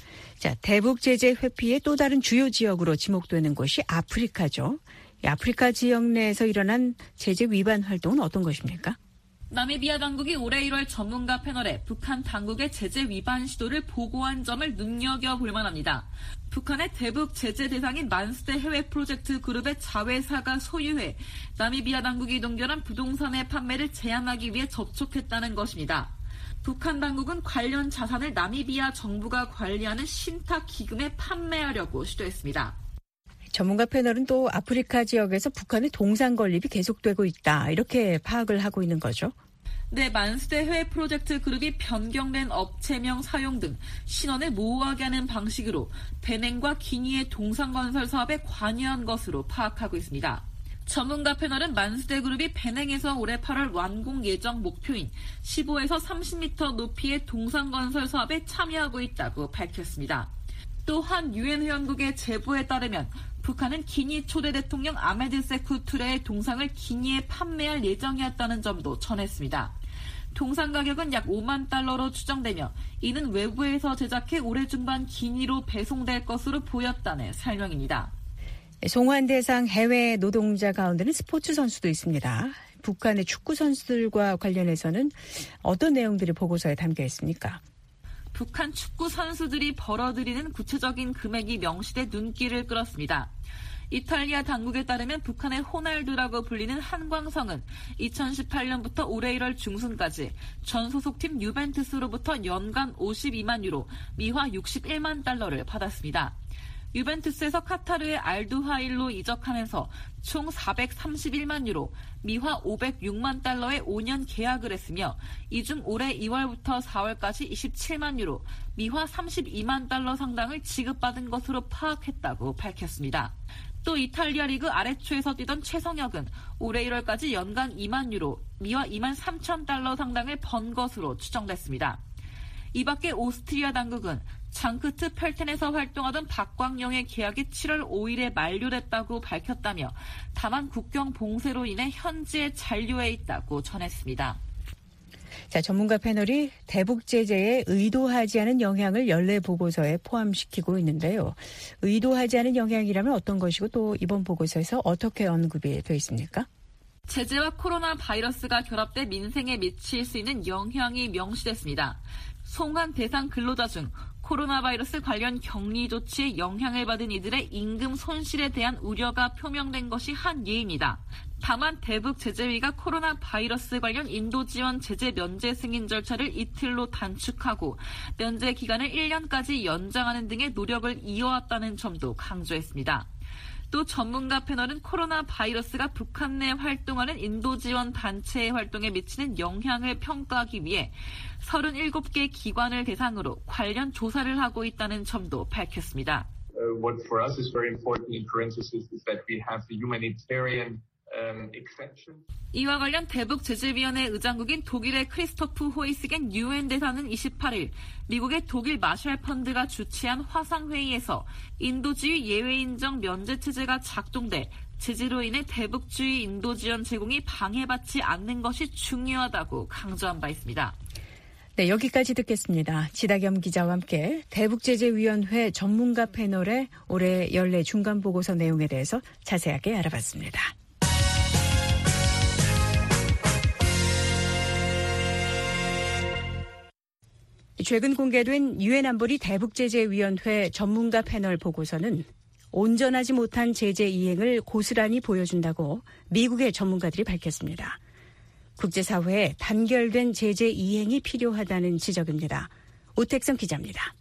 자, 대북 제재 회피의 또 다른 주요 지역으로 지목되는 곳이 아프리카죠. 이 아프리카 지역 내에서 일어난 제재 위반 활동은 어떤 것입니까? 나미비아 당국이 올해 일월 전문가 패널에 북한 당국의 제재 위반 시도를 보고한 점을 눈여겨볼 만합니다. 북한의 대북 제재 대상인 만수대 해외 프로젝트 그룹의 자회사가 소유해 나미비아 당국이 동결한 부동산의 판매를 제한하기 위해 접촉했다는 것입니다. 북한 당국은 관련 자산을 나미비아 정부가 관리하는 신탁 기금에 판매하려고 시도했습니다. 전문가 패널은 또 아프리카 지역에서 북한의 동상 건립이 계속되고 있다, 이렇게 파악을 하고 있는 거죠. 네, 만수대 해외 프로젝트 그룹이 변경된 업체명 사용 등 신원을 모호하게 하는 방식으로 베냉과 기니의 동상건설 사업에 관여한 것으로 파악하고 있습니다. 전문가 패널은 만수대 그룹이 베냉에서 올해 팔월 완공 예정 목표인 십오에서 삼십 미터 높이의 동상건설 사업에 참여하고 있다고 밝혔습니다. 또한 유엔 회원국의 제보에 따르면 북한은 기니 초대 대통령 아메드 세쿠 투레의 동상을 기니에 판매할 예정이었다는 점도 전했습니다. 동상 가격은 약 오만 달러로 추정되며 이는 외부에서 제작해 올해 중반 기니로 배송될 것으로 보였다는 설명입니다. 송환 대상 해외 노동자 가운데는 스포츠 선수도 있습니다. 북한의 축구 선수들과 관련해서는 어떤 내용들이 보고서에 담겨 있습니까? 북한 축구 선수들이 벌어들이는 구체적인 금액이 명시돼 눈길을 끌었습니다. 이탈리아 당국에 따르면 북한의 호날두라고 불리는 한광성은 이천십팔 년부터 올해 일월 중순까지 전 소속팀 유벤투스로부터 연간 오십이만 유로, 미화 육십일만 달러를 받았습니다. 유벤투스에서 카타르의 알두하일로 이적하면서 총 사백삼십일만 유로, 미화 오백육만 달러의 오 년 계약을 했으며 이 중 올해 이월부터 사월까지 이십칠만 유로, 미화 삼십이만 달러 상당을 지급받은 것으로 파악했다고 밝혔습니다. 또 이탈리아 리그 아레초에서 뛰던 최성혁은 올해 일월까지 연간 이만 유로, 미화 이만 삼천 달러 상당을 번 것으로 추정됐습니다. 이 밖에 오스트리아 당국은 장크트 펠텐에서 활동하던 박광영의 계약이 칠월 오일에 만료됐다고 밝혔다며 다만 국경 봉쇄로 인해 현지에 잔류해 있다고 전했습니다. 자, 전문가 패널이 대북 제재에 의도하지 않은 영향을 연례 보고서에 포함시키고 있는데요. 의도하지 않은 영향이라면 어떤 것이고 또 이번 보고서에서 어떻게 언급이 되어 있습니까? 제재와 코로나 바이러스가 결합돼 민생에 미칠 수 있는 영향이 명시됐습니다. 송환 대상 근로자 중 코로나 바이러스 관련 격리 조치에 영향을 받은 이들의 임금 손실에 대한 우려가 표명된 것이 한 예입니다. 다만 대북 제재위가 코로나 바이러스 관련 인도 지원 제재 면제 승인 절차를 이틀로 단축하고 면제 기간을 일 년까지 연장하는 등의 노력을 이어왔다는 점도 강조했습니다. 또 전문가 패널은 코로나 바이러스가 북한 내 활동하는 인도 지원 단체의 활동에 미치는 영향을 평가하기 위해 서른일곱 개 기관을 대상으로 관련 조사를 하고 있다는 점도 밝혔습니다. Uh, what for us is very important in parentheses is that we have the humanitarian 이와 관련 대북 제재위원회 의장국인 독일의 크리스토프 호이스겐 유엔 대사는 이십팔 일 미국의 독일 마샬 펀드가 주최한 화상회의에서 인도주의 예외 인정 면제 체제가 작동돼 제재로 인해 대북주의 인도 지원 제공이 방해받지 않는 것이 중요하다고 강조한 바 있습니다. 네, 여기까지 듣겠습니다. 지다겸 기자와 함께 대북제재위원회 전문가 패널의 올해 연례 중간보고서 내용에 대해서 자세하게 알아봤습니다. 최근 공개된 유엔 안보리 대북제재위원회 전문가 패널 보고서는 온전하지 못한 제재 이행을 고스란히 보여준다고 미국의 전문가들이 밝혔습니다. 국제사회에 단결된 제재 이행이 필요하다는 지적입니다. 오택성 기자입니다.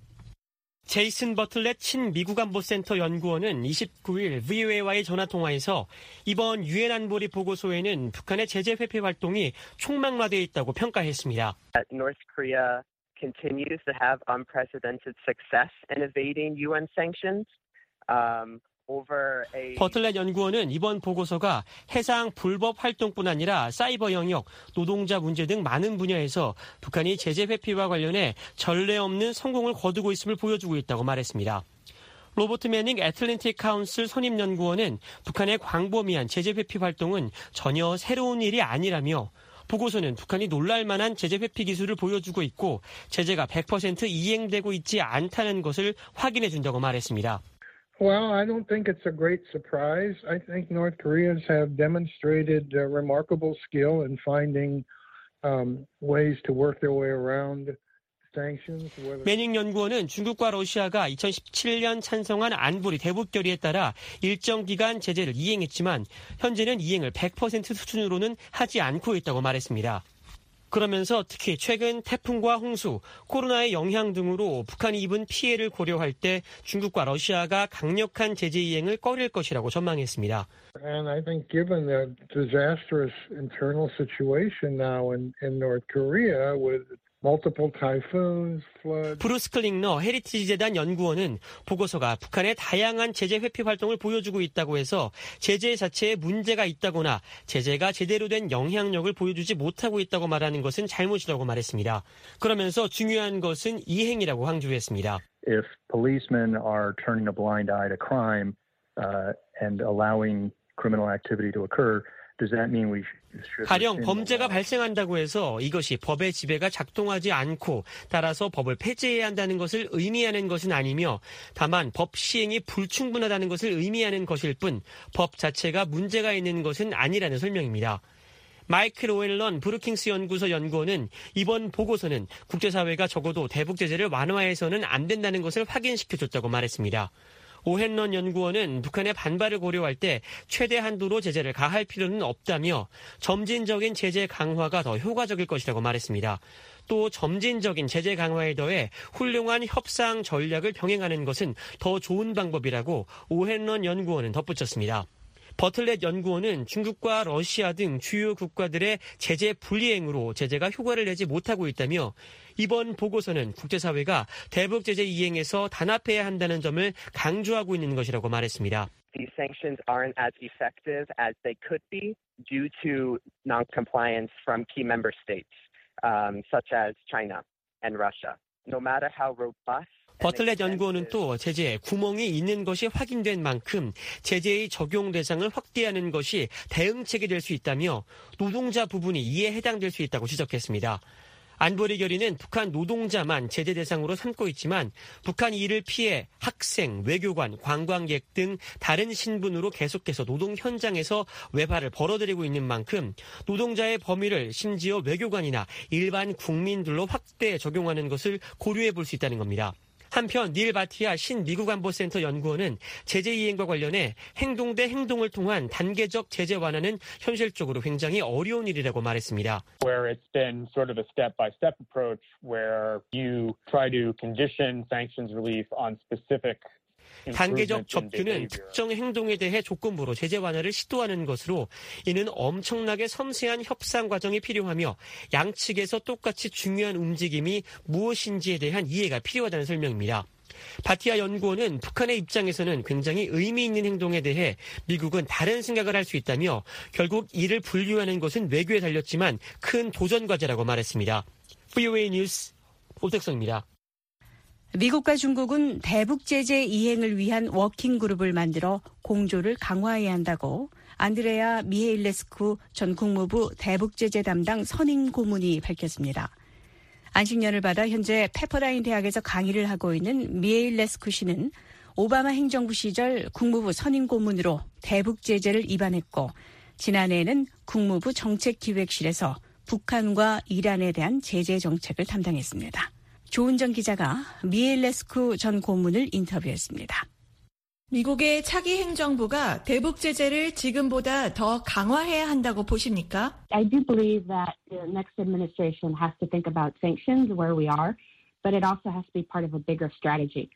제이슨 버틀렛 친미국안보센터 연구원은 이십구일 브이오에이와의 전화통화에서 이번 유엔 안보리 보고서에는 북한의 제재 회피 활동이 총망라되어 있다고 평가했습니다. North Korea continues to have unprecedented success in evading 유엔 sanctions. Um, 버틀렛 연구원은 이번 보고서가 해상 불법 활동뿐 아니라 사이버 영역, 노동자 문제 등 많은 분야에서 북한이 제재 회피와 관련해 전례 없는 성공을 거두고 있음을 보여주고 있다고 말했습니다. 로버트 매닝 애틀랜틱 카운슬 선임연구원은 북한의 광범위한 제재 회피 활동은 전혀 새로운 일이 아니라며 보고서는 북한이 놀랄 만한 제재 회피 기술을 보여주고 있고 제재가 백 퍼센트 이행되고 있지 않다는 것을 확인해 준다고 말했습니다. Well, I don't think it's a great surprise. I think North Koreans have demonstrated uh, remarkable skill in finding um, ways to work their way around sanctions. 매닝 연구원은 중국과 러시아가 이천십칠년 찬성한 안보리 대북 결의에 따라 일정 기간 제재를 이행했지만 현재는 이행을 백 퍼센트 수준으로는 하지 않고 있다고 말했습니다. 그러면서 특히 최근 태풍과 홍수, 코로나의 영향 등으로 북한이 입은 피해를 고려할 때 중국과 러시아가 강력한 제재 이행을 꺼릴 것이라고 전망했습니다. And I think given the disastrous internal situation now in, in North Korea with multiple typhoons, floods. 브루스 클링너 헤리티지 재단 연구원은 보고서가 북한의 다양한 제재 회피 활동을 보여주고 있다고 해서 제재 자체에 문제가 있다거나 제재가 제대로 된 영향력을 보여주지 못하고 있다고 말하는 것은 잘못이라고 말했습니다. 그러면서 중요한 것은 이행이라고 강조했습니다. If policemen are turning a blind eye to crime uh, and allowing criminal activity to occur, does that mean we should... 가령 범죄가 발생한다고 해서 이것이 법의 지배가 작동하지 않고 따라서 법을 폐지해야 한다는 것을 의미하는 것은 아니며 다만 법 시행이 불충분하다는 것을 의미하는 것일 뿐 법 자체가 문제가 있는 것은 아니라는 설명입니다. 마이클 오웰런 브루킹스 연구소 연구원은 이번 보고서는 국제사회가 적어도 대북 제재를 완화해서는 안 된다는 것을 확인시켜줬다고 말했습니다. 오헨런 연구원은 북한의 반발을 고려할 때 최대 한도로 제재를 가할 필요는 없다며 점진적인 제재 강화가 더 효과적일 것이라고 말했습니다. 또 점진적인 제재 강화에 더해 훌륭한 협상 전략을 병행하는 것은 더 좋은 방법이라고 오헨런 연구원은 덧붙였습니다. 버틀렛 연구원은 중국과 러시아 등 주요 국가들의 제재 불이행으로 제재가 효과를 내지 못하고 있다며 이번 보고서는 국제사회가 대북 제재 이행에서 단합해야 한다는 점을 강조하고 있는 것이라고 말했습니다. These sanctions aren't as effective as they could be due to non-compliance from key member states, um, such as China and Russia. No matter how robust 버틀렛 연구원은 또 제재에 구멍이 있는 것이 확인된 만큼 제재의 적용 대상을 확대하는 것이 대응책이 될 수 있다며 노동자 부분이 이에 해당될 수 있다고 지적했습니다. 안보리 결의는 북한 노동자만 제재 대상으로 삼고 있지만 북한이 이를 피해 학생, 외교관, 관광객 등 다른 신분으로 계속해서 노동 현장에서 외발을 벌어들이고 있는 만큼 노동자의 범위를 심지어 외교관이나 일반 국민들로 확대 적용하는 것을 고려해 볼 수 있다는 겁니다. 한편 닐 바티아 신미국안보센터 연구원은 제재 이행과 관련해 행동 대 행동을 통한 단계적 제재 완화는 현실적으로 굉장히 어려운 일이라고 말했습니다. Where it's been sort of a step-by-step approach where you try to condition sanctions relief on specific 단계적 접근은 특정 행동에 대해 조건부로 제재 완화를 시도하는 것으로 이는 엄청나게 섬세한 협상 과정이 필요하며 양측에서 똑같이 중요한 움직임이 무엇인지에 대한 이해가 필요하다는 설명입니다. 바티아 연구원은 북한의 입장에서는 굉장히 의미 있는 행동에 대해 미국은 다른 생각을 할 수 있다며 결국 이를 분류하는 것은 외교에 달렸지만 큰 도전 과제라고 말했습니다. 브이오에이 뉴스 오택성입니다. 미국과 중국은 대북 제재 이행을 위한 워킹그룹을 만들어 공조를 강화해야 한다고 안드레아 미헤일레스쿠 전 국무부 대북 제재 담당 선임 고문이 밝혔습니다. 안식년을 받아 현재 페퍼다인 대학에서 강의를 하고 있는 미헤일레스쿠 씨는 오바마 행정부 시절 국무부 선임 고문으로 대북 제재를 입안했고 지난해에는 국무부 정책기획실에서 북한과 이란에 대한 제재 정책을 담당했습니다. 조은정 기자가 미엘레스쿠 전 고문을 인터뷰했습니다. 미국의 차기 행정부가 대북 제재를 지금보다 더 강화해야 한다고 보십니까? I do believe that the next administration has to think about sanctions where we are, but it also has to be part of a bigger strategy.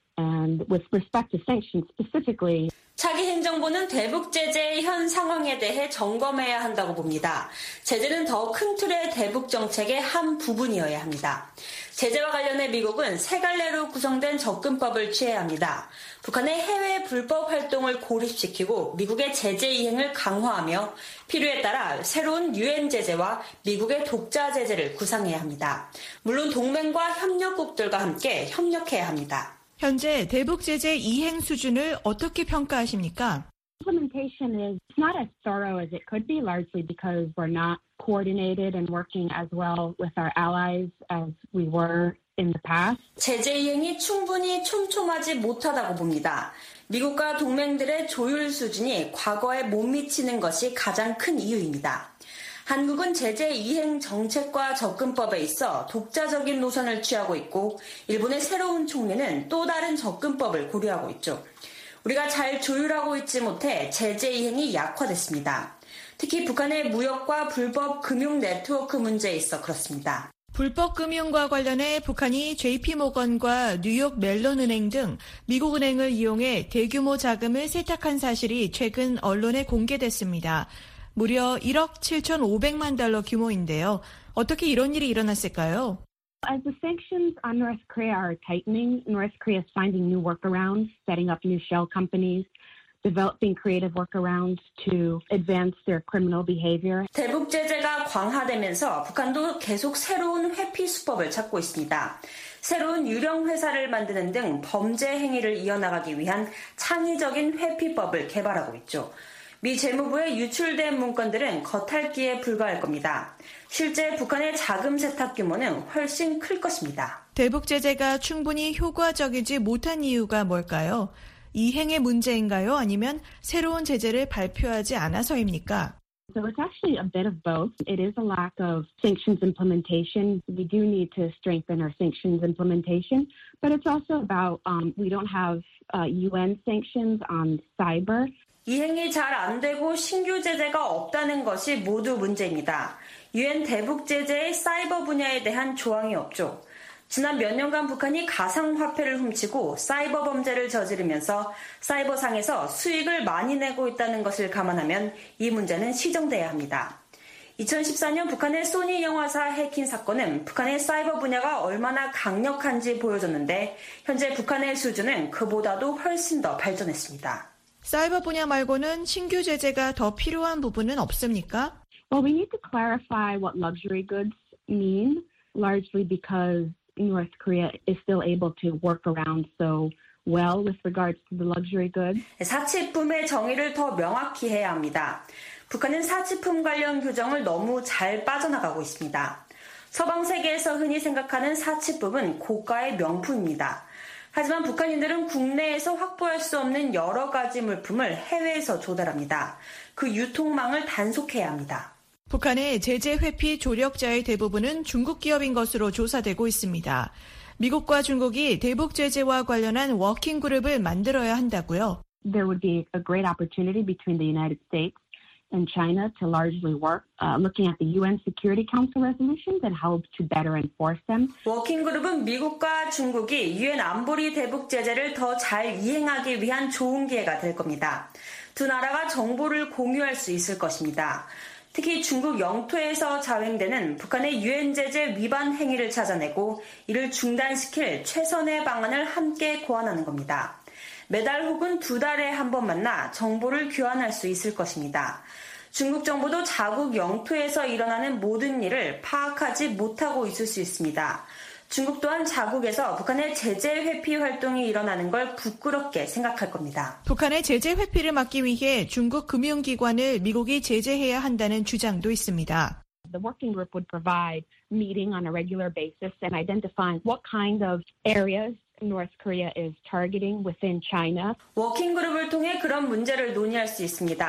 And with respect to sanctions specifically, 차기 행정부는 대북 제재의 현 상황에 대해 점검해야 한다고 봅니다. 제재는 더 큰 틀의 대북 정책의 한 부분이어야 합니다. 제재와 관련해 미국은 세 갈래로 구성된 접근법을 취해야 합니다. 북한의 해외 불법 활동을 고립시키고 미국의 제재 이행을 강화하며 필요에 따라 새로운 유엔 제재와 미국의 독자 제재를 구상해야 합니다. 물론 동맹과 협력국들과 함께 협력해야 합니다. 현재 대북 제재 이행 수준을 어떻게 평가하십니까? Implementation is not as thorough as it could be, largely because we're not coordinated and working as well with our allies as we were in the past. 제재 이행이 충분히 촘촘하지 못하다고 봅니다. 미국과 동맹들의 조율 수준이 과거에 못 미치는 것이 가장 큰 이유입니다. 한국은 제재 이행 정책과 접근법에 있어 독자적인 노선을 취하고 있고 일본의 새로운 총리는 또 다른 접근법을 고려하고 있죠. 우리가 잘 조율하고 있지 못해 제재 이행이 약화됐습니다. 특히 북한의 무역과 불법 금융 네트워크 문제에 있어 그렇습니다. 불법 금융과 관련해 북한이 제이피모건과 뉴욕 멜론은행 등 미국 은행을 이용해 대규모 자금을 세탁한 사실이 최근 언론에 공개됐습니다. 무려 일억 칠천오백만 달러 규모인데요. 어떻게 이런 일이 일어났을까요? As the sanctions on North Korea are tightening, North Korea is finding new workarounds, setting up new shell companies, developing creative workarounds to advance their criminal behavior. 대북 제재가 강화되면서 북한도 계속 새로운 회피 수법을 찾고 있습니다. 새로운 유령 회사를 만드는 등 범죄 행위를 이어나가기 위한 창의적인 회피법을 개발하고 있죠. 미 재무부에 유출된 문건들은 겉핥기에 불과할 겁니다. 실제 북한의 자금 세탁 규모는 훨씬 클 것입니다. 대북 제재가 충분히 효과적이지 못한 이유가 뭘까요? 이행의 문제인가요? 아니면 새로운 제재를 발표하지 않아서입니까? So it's actually a bit of both. It is a lack of sanctions implementation. We do need to strengthen our sanctions implementation, but it's also about um, we don't have uh, 유엔 sanctions on cyber. 이행이 잘 안 되고 신규 제재가 없다는 것이 모두 문제입니다. 유엔 대북 제재의 사이버 분야에 대한 조항이 없죠. 지난 몇 년간 북한이 가상화폐를 훔치고 사이버 범죄를 저지르면서 사이버상에서 수익을 많이 내고 있다는 것을 감안하면 이 문제는 시정돼야 합니다. 이천십사 년 북한의 소니 영화사 해킹 사건은 북한의 사이버 분야가 얼마나 강력한지 보여줬는데 현재 북한의 수준은 그보다도 훨씬 더 발전했습니다. 사이버 분야 말고는 신규 제재가 더 필요한 부분은 없습니까? Well, we need to clarify what luxury goods mean, largely because North Korea is still able to work around so well with regards to the luxury goods. 사치품의 정의를 더 명확히 해야 합니다. 북한은 사치품 관련 규정을 너무 잘 빠져나가고 있습니다. 서방 세계에서 흔히 생각하는 사치품은 고가의 명품입니다. 하지만 북한인들은 국내에서 확보할 수 없는 여러 가지 물품을 해외에서 조달합니다. 그 유통망을 단속해야 합니다. 북한의 제재 회피 조력자의 대부분은 중국 기업인 것으로 조사되고 있습니다. 미국과 중국이 대북 제재와 관련한 워킹 그룹을 만들어야 한다고요. There would be a great opportunity between the United States and China to largely work, uh, looking at the 유엔 Security Council resolutions and how to better enforce them. 워킹 그룹은 미국과 중국이 유엔 안보리 대북 제재를 더 잘 이행하기 위한 좋은 기회가 될 겁니다. 두 나라가 정보를 공유할 수 있을 것입니다. 특히 중국 영토에서 자행되는 북한의 유엔 제재 위반 행위를 찾아내고 이를 중단시킬 최선의 방안을 함께 고안하는 겁니다. 매달 혹은 두 달에 한 번 만나 정보를 교환할 수 있을 것입니다. 중국 정부도 자국 영토에서 일어나는 모든 일을 파악하지 못하고 있을 수 있습니다. 중국 또한 자국에서 북한의 제재 회피 활동이 일어나는 걸 부끄럽게 생각할 겁니다. 북한의 제재 회피를 막기 위해 중국 금융기관을 미국이 제재해야 한다는 주장도 있습니다. The working group would provide meeting on a regular basis and identifying what kind of areas North Korea is targeting within China. 워킹 그룹을 통해 그런 문제를 논의할 수 있습니다.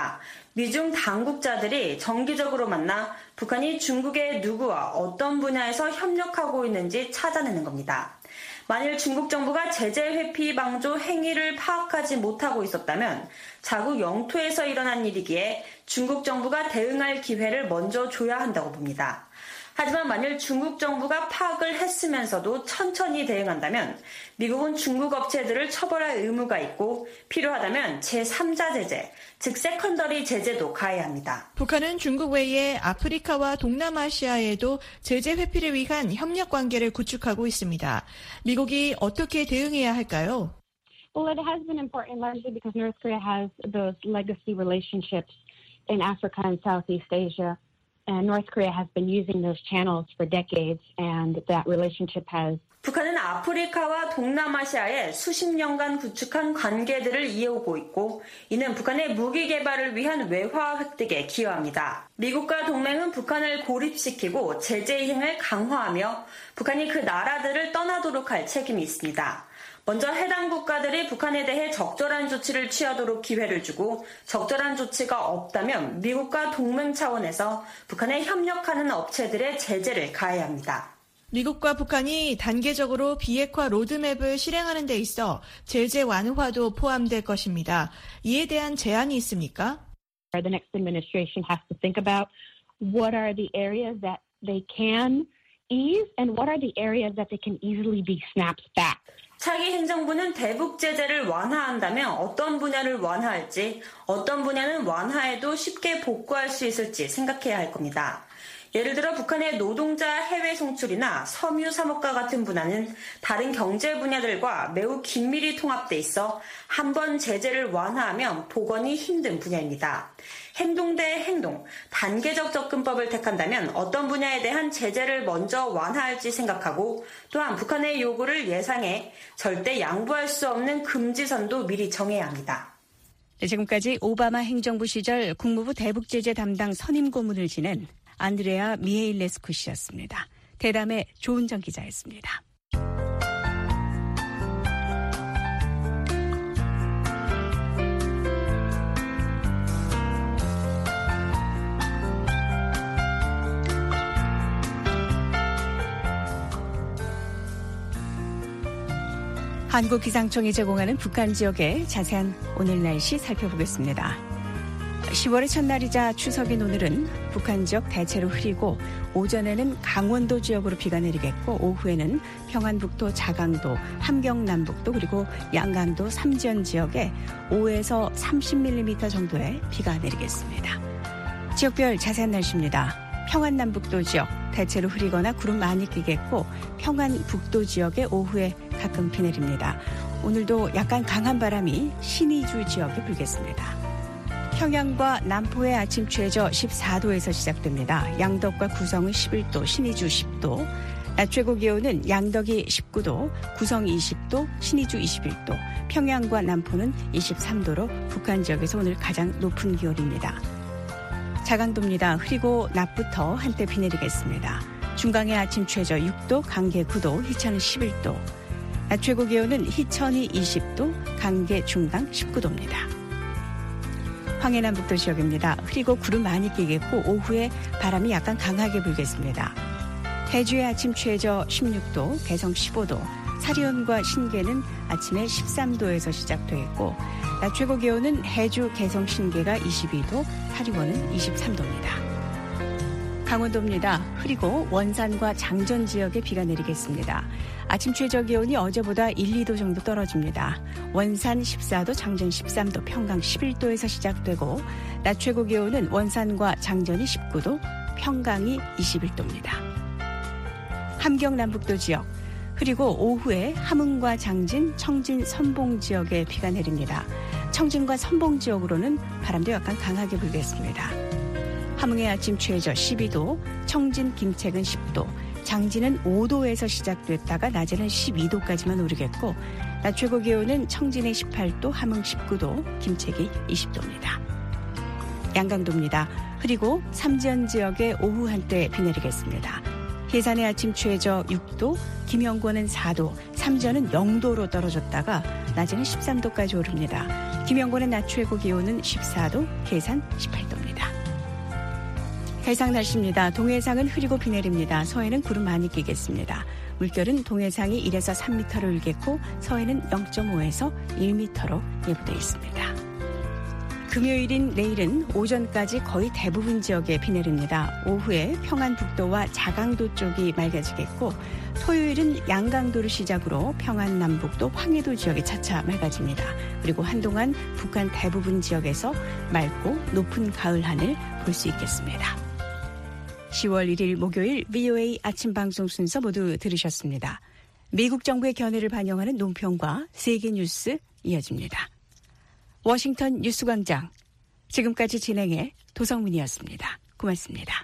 미중 당국자들이 정기적으로 만나 북한이 중국의 누구와 어떤 분야에서 협력하고 있는지 찾아내는 겁니다. 만일 중국 정부가 제재 회피 방조 행위를 파악하지 못하고 있었다면 자국 영토에서 일어난 일이기에 중국 정부가 대응할 기회를 먼저 줘야 한다고 봅니다. 하지만 만일 중국 정부가 파악을 했으면서도 천천히 대응한다면 미국은 중국 업체들을 처벌할 의무가 있고 필요하다면 제삼자 제재, 즉 세컨더리 제재도 가해야 합니다. 북한은 중국 외에 아프리카와 동남아시아에도 제재 회피를 위한 협력 관계를 구축하고 있습니다. 미국이 어떻게 대응해야 할까요? Well, it has been important largely because North Korea has those legacy relationships in Africa and Southeast Asia. And North Korea has been using those channels for decades, and that relationship has. 북한은 아프리카와 동남아시아에 수십 년간 구축한 관계들을 이어오고 있고 이는 북한의 무기 개발을 위한 외화 획득에 기여합니다. 미국과 동맹은 북한을 고립시키고 제재 이행을 강화하며 북한이 그 나라들을 떠나도록 할 책임이 있습니다. 먼저 해당 국가들이 북한에 대해 적절한 조치를 취하도록 기회를 주고 적절한 조치가 없다면 미국과 동맹 차원에서 북한에 협력하는 업체들의 제재를 가해야 합니다. 미국과 북한이 단계적으로 비핵화 로드맵을 실행하는 데 있어 제재 완화도 포함될 것입니다. 이에 대한 제안이 있습니까? The next administration has to think about what are the areas that they can ease and what are the areas that they can easily be snapped back. 차기 행정부는 대북 제재를 완화한다면 어떤 분야를 완화할지, 어떤 분야는 완화해도 쉽게 복구할 수 있을지 생각해야 할 겁니다. 예를 들어 북한의 노동자 해외 송출이나 섬유 산업과 같은 분야는 다른 경제 분야들과 매우 긴밀히 통합돼 있어 한 번 제재를 완화하면 복원이 힘든 분야입니다. 행동 대 행동, 단계적 접근법을 택한다면 어떤 분야에 대한 제재를 먼저 완화할지 생각하고 또한 북한의 요구를 예상해 절대 양보할 수 없는 금지선도 미리 정해야 합니다. 네, 지금까지 오바마 행정부 시절 국무부 대북제재 담당 선임 고문을 지낸 안드레아 미헤일레스쿠 씨였습니다. 대담의 조은정 기자였습니다. 한국기상청이 제공하는 북한 지역의 자세한 오늘 날씨 살펴보겠습니다. 시월의 첫날이자 추석인 오늘은 북한 지역 대체로 흐리고 오전에는 강원도 지역으로 비가 내리겠고 오후에는 평안북도, 자강도, 함경남북도 그리고 양강도, 삼전 지역에 오에서 삼십 밀리미터 정도의 비가 내리겠습니다. 지역별 자세한 날씨입니다. 평안남북도 지역 대체로 흐리거나 구름 많이 끼겠고 평안북도 지역에 오후에 가끔 비 내립니다. 오늘도 약간 강한 바람이 신의주 지역에 불겠습니다. 평양과 남포의 아침 최저 십사 도에서 시작됩니다. 양덕과 구성은 십일 도, 신의주 십 도, 낮 최고 기온은 양덕이 십구 도, 구성 이십 도, 신의주 이십일 도, 평양과 남포는 이십삼 도로 북한 지역에서 오늘 가장 높은 기온입니다. 자강도입니다. 흐리고 낮부터 한때 비 내리겠습니다. 중강의 아침 최저 육 도, 강계 구 도, 희천은 십일 도, 낮 최고 기온은 희천이 이십 도, 강계 중강 십구 도입니다. 황해남북도 지역입니다. 흐리고 구름 많이 끼겠고 오후에 바람이 약간 강하게 불겠습니다. 해주의 아침 최저 십육 도, 개성 십오 도, 사리온과 신계는 아침에 십삼 도에서 시작되겠고 낮 최고 기온은 해주, 개성, 신계가 이십이 도, 사리원은 이십삼 도입니다. 강원도입니다. 흐리고 원산과 장전 지역에 비가 내리겠습니다. 아침 최저 기온이 어제보다 일, 이 도 정도 떨어집니다. 원산 십사 도, 장전 십삼 도, 평강 십일 도에서 시작되고 낮 최고 기온은 원산과 장전이 십구 도, 평강이 이십일 도입니다. 함경남북도 지역 그리고 오후에 함흥과 장진, 청진, 선봉 지역에 비가 내립니다. 청진과 선봉 지역으로는 바람도 약간 강하게 불겠습니다. 함흥의 아침 최저 십이 도, 청진, 김책은 십 도, 장진은 오 도에서 시작됐다가 낮에는 십이 도까지만 오르겠고 낮 최고 기온은 청진의 십팔 도, 함흥 십구 도, 김책이 이십 도입니다. 양강도입니다. 흐리고 삼전 지역에 오후 한때 비 내리겠습니다. 해산의 아침 최저 육 도, 김영권은 사 도, 삼전은 영 도로 떨어졌다가 낮에는 십삼 도까지 오릅니다. 김영권의 낮 최고 기온은 십사 도, 계산 십팔 도입니다. 해상 날씨입니다. 동해상은 흐리고 비 내립니다. 서해는 구름 많이 끼겠습니다. 물결은 동해상이 일에서 삼 미터로 일겠고 서해는 영 점 오에서 일 미터로 예보되어 있습니다. 금요일인 내일은 오전까지 거의 대부분 지역에 비 내립니다. 오후에 평안북도와 자강도 쪽이 맑아지겠고 토요일은 양강도를 시작으로 평안남북도 황해도 지역이 차차 맑아집니다. 그리고 한동안 북한 대부분 지역에서 맑고 높은 가을 하늘 볼 수 있겠습니다. 시월 일일 목요일 브이오에이 아침 방송 순서 모두 들으셨습니다. 미국 정부의 견해를 반영하는 논평과 세계 뉴스 이어집니다. 워싱턴 뉴스광장, 지금까지 진행해 도성민이었습니다. 고맙습니다.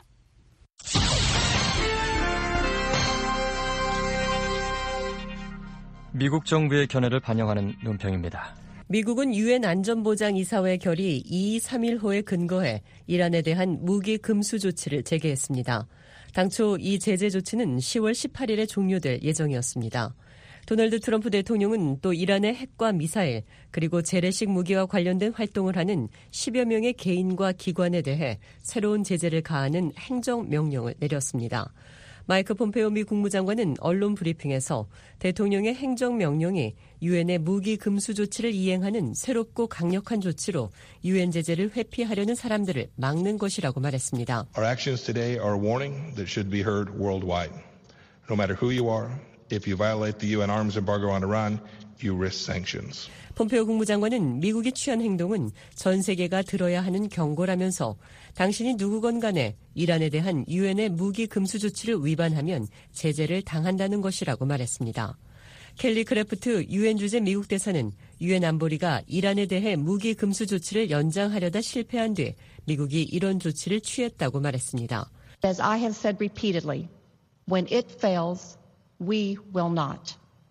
미국 정부의 견해를 반영하는 논평입니다. 미국은 유엔 안전보장이사회 결의 이이삼일호에 근거해 이란에 대한 무기 금수 조치를 재개했습니다. 당초 이 제재 조치는 시월 십팔일에 종료될 예정이었습니다. 도널드 트럼프 대통령은 또 이란의 핵과 미사일 그리고 재래식 무기와 관련된 활동을 하는 십여 명의 개인과 기관에 대해 새로운 제재를 가하는 행정명령을 내렸습니다. 마이크 폼페오 미 국무장관은 언론 브리핑에서 대통령의 행정명령이 유엔의 무기 금수 조치를 이행하는 새롭고 강력한 조치로 유엔 제재를 회피하려는 사람들을 막는 것이라고 말했습니다. Our actions today are a warning that should be heard worldwide. No matter who you are, if you violate the 유엔 arms embargo on Iran, you risk sanctions. 폼페오 국무장관은 미국이 취한 행동은 전 세계가 들어야 하는 경고라면서 당신이 누구건 간에 이란에 대한 유엔의 무기 금수 조치를 위반하면 제재를 당한다는 것이라고 말했습니다. 켈리 크래프트 유엔 주재 미국 대사는 유엔 안보리가 이란에 대해 무기 금수 조치를 연장하려다 실패한 뒤 미국이 이런 조치를 취했다고 말했습니다. As I have said repeatedly, when it fails, we will not.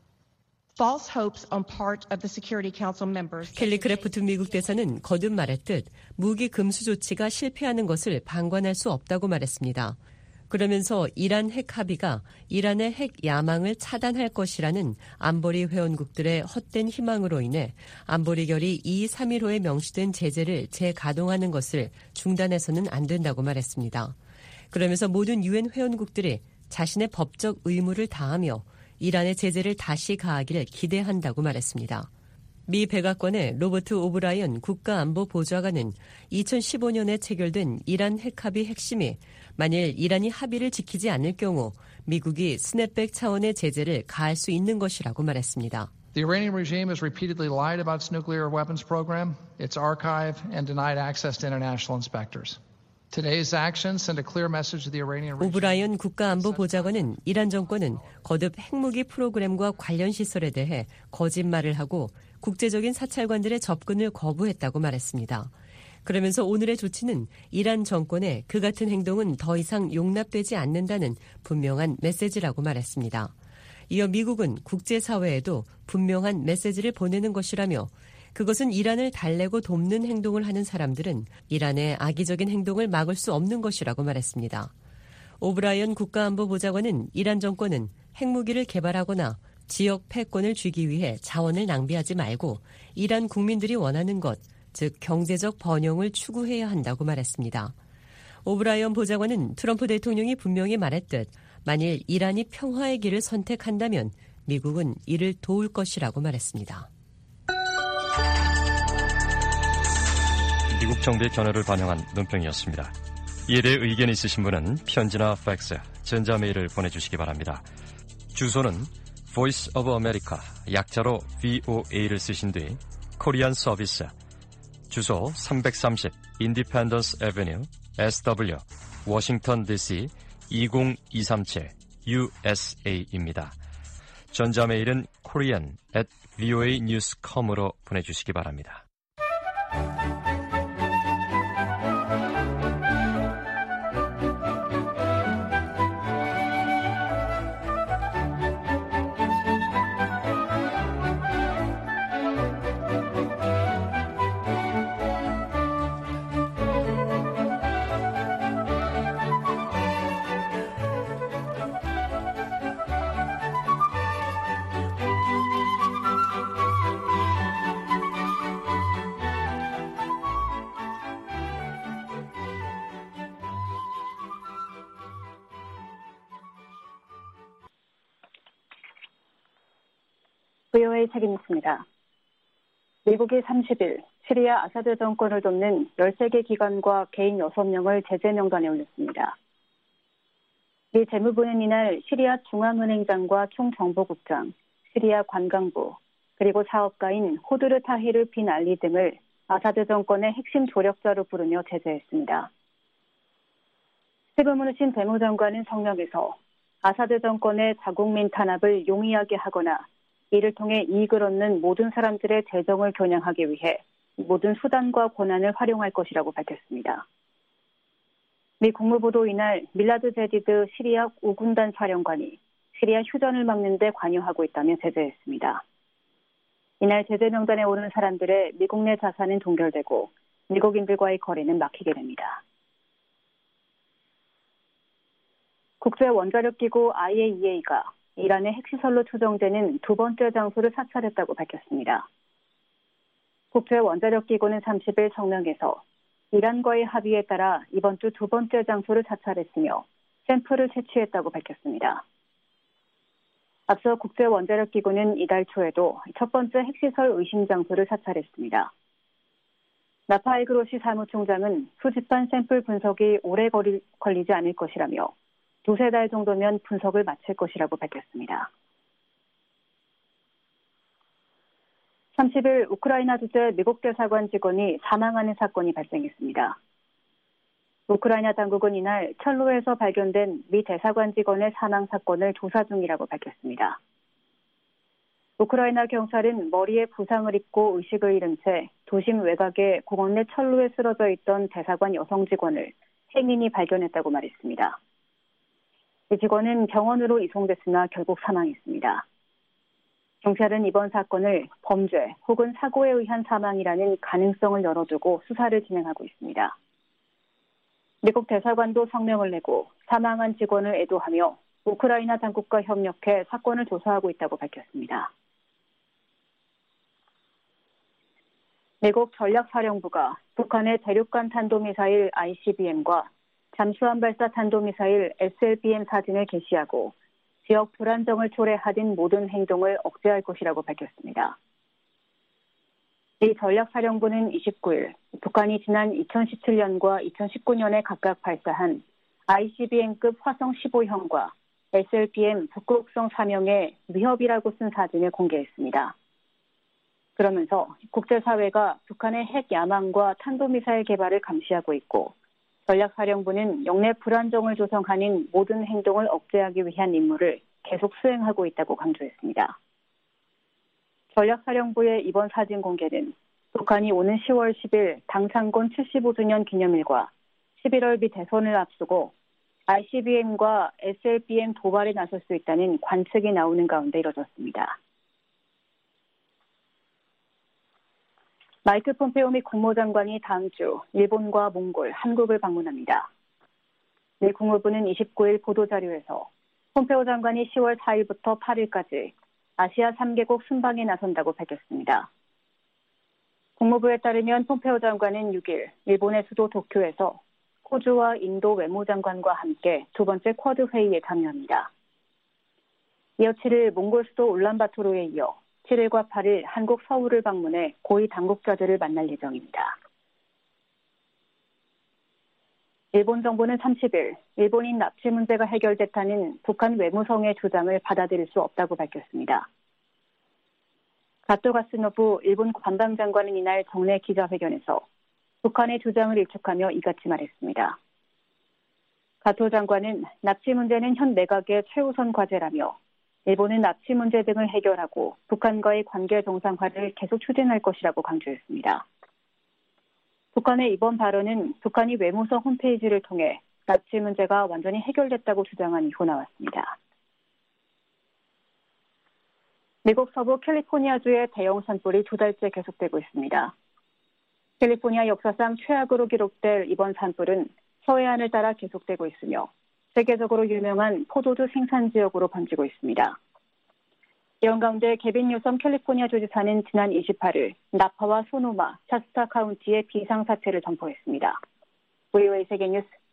False hopes on part of the Security Council members. 켈리 크래프트 미국 대사는 거듭 말했듯 무기 금수 조치가 실패하는 것을 방관할 수 없다고 말했습니다. 그러면서 이란 핵 합의가 이란의 핵 야망을 차단할 것이라는 안보리 회원국들의 헛된 희망으로 인해 안보리 결의 이이삼일호에 명시된 제재를 재가동하는 것을 중단해서는 안 된다고 말했습니다. 그러면서 모든 유엔 회원국들이 자신의 법적 의무를 다하며 이란의 제재를 다시 가하기를 기대한다고 말했습니다. 미 백악관의 로버트 오브라이언 국가안보보좌관은 이천십오년에 체결된 이란 핵합의 핵심이 만일 이란이 합의를 지키지 않을 경우 미국이 스냅백 차원의 제재를 가할 수 있는 것이라고 말했습니다. The Iranian regime has repeatedly lied about its nuclear weapons program, its archive, and denied access to international inspectors. Today's actions send a clear message to the Iranian regime. 오브라이언 국가안보보좌관은 이란 정권은 거듭 핵무기 프로그램과 관련 시설에 대해 거짓말을 하고 국제적인 사찰관들의 접근을 거부했다고 말했습니다. 그러면서 오늘의 조치는 이란 정권의 그 같은 행동은 더 이상 용납되지 않는다는 분명한 메시지라고 말했습니다. 이어 미국은 국제사회에도 분명한 메시지를 보내는 것이라며 그것은 이란을 달래고 돕는 행동을 하는 사람들은 이란의 악의적인 행동을 막을 수 없는 것이라고 말했습니다. 오브라이언 국가안보보좌관은 이란 정권은 핵무기를 개발하거나 지역 패권을 쥐기 위해 자원을 낭비하지 말고 이란 국민들이 원하는 것, 즉 경제적 번영을 추구해야 한다고 말했습니다. 오브라이언 보좌관은 트럼프 대통령이 분명히 말했듯 만일 이란이 평화의 길을 선택한다면 미국은 이를 도울 것이라고 말했습니다. 미국 정부의 견해를 반영한 논평이었습니다. 이에 대해 의견이 있으신 분은 편지나 팩스, 전자메일을 보내주시기 바랍니다. 주소는 Voice of America, 약자로 브이오에이를 쓰신 뒤 코리안 서비스, 주소 삼백삼십 Independence Avenue, 에스더블유, 워싱턴 디씨 이공이삼칠 유에스에이입니다. 전자메일은 korean at voa news dot com으로 보내주시기 바랍니다. 브이오에이 책임있습니다. 미국이 삼십 일 시리아 아사드 정권을 돕는 열세 개 기관과 개인 여섯 명을 제재 명단에 올렸습니다. 미 재무부는 이날 시리아 중앙은행장과 총정보국장, 시리아 관광부, 그리고 사업가인 호드르 타히르 빈 알리 등을 아사드 정권의 핵심 조력자로 부르며 제재했습니다. 스티브 무누친 재무장관은 성명에서 아사드 정권의 자국민 탄압을 용이하게 하거나 이를 통해 이익을 얻는 모든 사람들의 재정을 겨냥하기 위해 모든 수단과 권한을 활용할 것이라고 밝혔습니다. 미 국무부도 이날 밀라드 제디드 시리아 우군단 사령관이 시리아 휴전을 막는 데 관여하고 있다며 제재했습니다. 이날 제재 명단에 오른 사람들의 미국 내 자산은 동결되고 미국인들과의 거래는 막히게 됩니다. 국제원자력기구 아이에이이에이가 이란의 핵시설로 추정되는 두 번째 장소를 사찰했다고 밝혔습니다. 국제원자력기구는 삼십 일 성명에서 이란과의 합의에 따라 이번 주 두 번째 장소를 사찰했으며 샘플을 채취했다고 밝혔습니다. 앞서 국제원자력기구는 이달 초에도 첫 번째 핵시설 의심 장소를 사찰했습니다. 나파알 그로시 사무총장은 수집한 샘플 분석이 오래 걸리지 않을 것이라며 두세 달 정도면 분석을 마칠 것이라고 밝혔습니다. 삼십 일 우크라이나 주재 미국 대사관 직원이 사망하는 사건이 발생했습니다. 우크라이나 당국은 이날 철로에서 발견된 미 대사관 직원의 사망 사건을 조사 중이라고 밝혔습니다. 우크라이나 경찰은 머리에 부상을 입고 의식을 잃은 채 도심 외곽의 공원 내 철로에 쓰러져 있던 대사관 여성 직원을 행인이 발견했다고 말했습니다. 이 직원은 병원으로 이송됐으나 결국 사망했습니다. 경찰은 이번 사건을 범죄 혹은 사고에 의한 사망이라는 가능성을 열어두고 수사를 진행하고 있습니다. 미국 대사관도 성명을 내고 사망한 직원을 애도하며 우크라이나 당국과 협력해 사건을 조사하고 있다고 밝혔습니다. 미국 전략사령부가 북한의 대륙간 탄도미사일 아이씨비엠과 잠수함 발사 탄도미사일 에스엘비엠 사진을 게시하고 지역 불안정을 초래하는 모든 행동을 억제할 것이라고 밝혔습니다. 이 전략사령부는 이십구 일 북한이 지난 이천십칠 년과 이천십구 년에 각각 발사한 아이씨비엠급 화성 십오형과 에스엘비엠 북극성 사명의 위협이라고 쓴 사진을 공개했습니다. 그러면서 국제사회가 북한의 핵 야망과 탄도미사일 개발을 감시하고 있고 전략사령부는 영내 불안정을 조성하는 모든 행동을 억제하기 위한 임무를 계속 수행하고 있다고 강조했습니다. 전략사령부의 이번 사진 공개는 북한이 오는 시월 십일 당창건 칠십오 주년 기념일과 십일월 미 대선을 앞두고 아이씨비엠과 에스엘비엠 도발에 나설 수 있다는 관측이 나오는 가운데 이뤄졌습니다. 마이크 폼페오 미 국무장관이 다음 주 일본과 몽골, 한국을 방문합니다. 미 국무부는 이십구 일 보도자료에서 폼페오 장관이 시월 사일부터 팔일까지 아시아 삼 개국 순방에 나선다고 밝혔습니다. 국무부에 따르면 폼페오 장관은 육 일 일본의 수도 도쿄에서 호주와 인도 외무장관과 함께 두 번째 쿼드 회의에 참여합니다. 이어 칠 일 몽골 수도 울란바토르에 이어 칠 일과 팔 일 한국 서울을 방문해 고위 당국자들을 만날 예정입니다. 일본 정부는 삼십 일 일본인 납치 문제가 해결됐다는 북한 외무성의 주장을 받아들일 수 없다고 밝혔습니다. 가토 가스노부 일본 관방장관은 이날 정례 기자회견에서 북한의 주장을 일축하며 이같이 말했습니다. 가토 장관은 납치 문제는 현 내각의 최우선 과제라며 일본은 납치 문제 등을 해결하고 북한과의 관계 정상화를 계속 추진할 것이라고 강조했습니다. 북한의 이번 발언은 북한이 외무성 홈페이지를 통해 납치 문제가 완전히 해결됐다고 주장한 이후 나왔습니다. 미국 서부 캘리포니아주의 대형 산불이 두 달째 계속되고 있습니다. 캘리포니아 역사상 최악으로 기록될 이번 산불은 서해안을 따라 계속되고 있으며 세계적으로 유명한 포도주 생산 지역으로 번지고 있습니다. 이런 가운데 게빈 뉴섬 캘리포니아 주지사는 지난 이십팔 일 나파와 소노마, 샤스타 카운티에 비상사태를 선포했습니다. 브이오에이 세계뉴스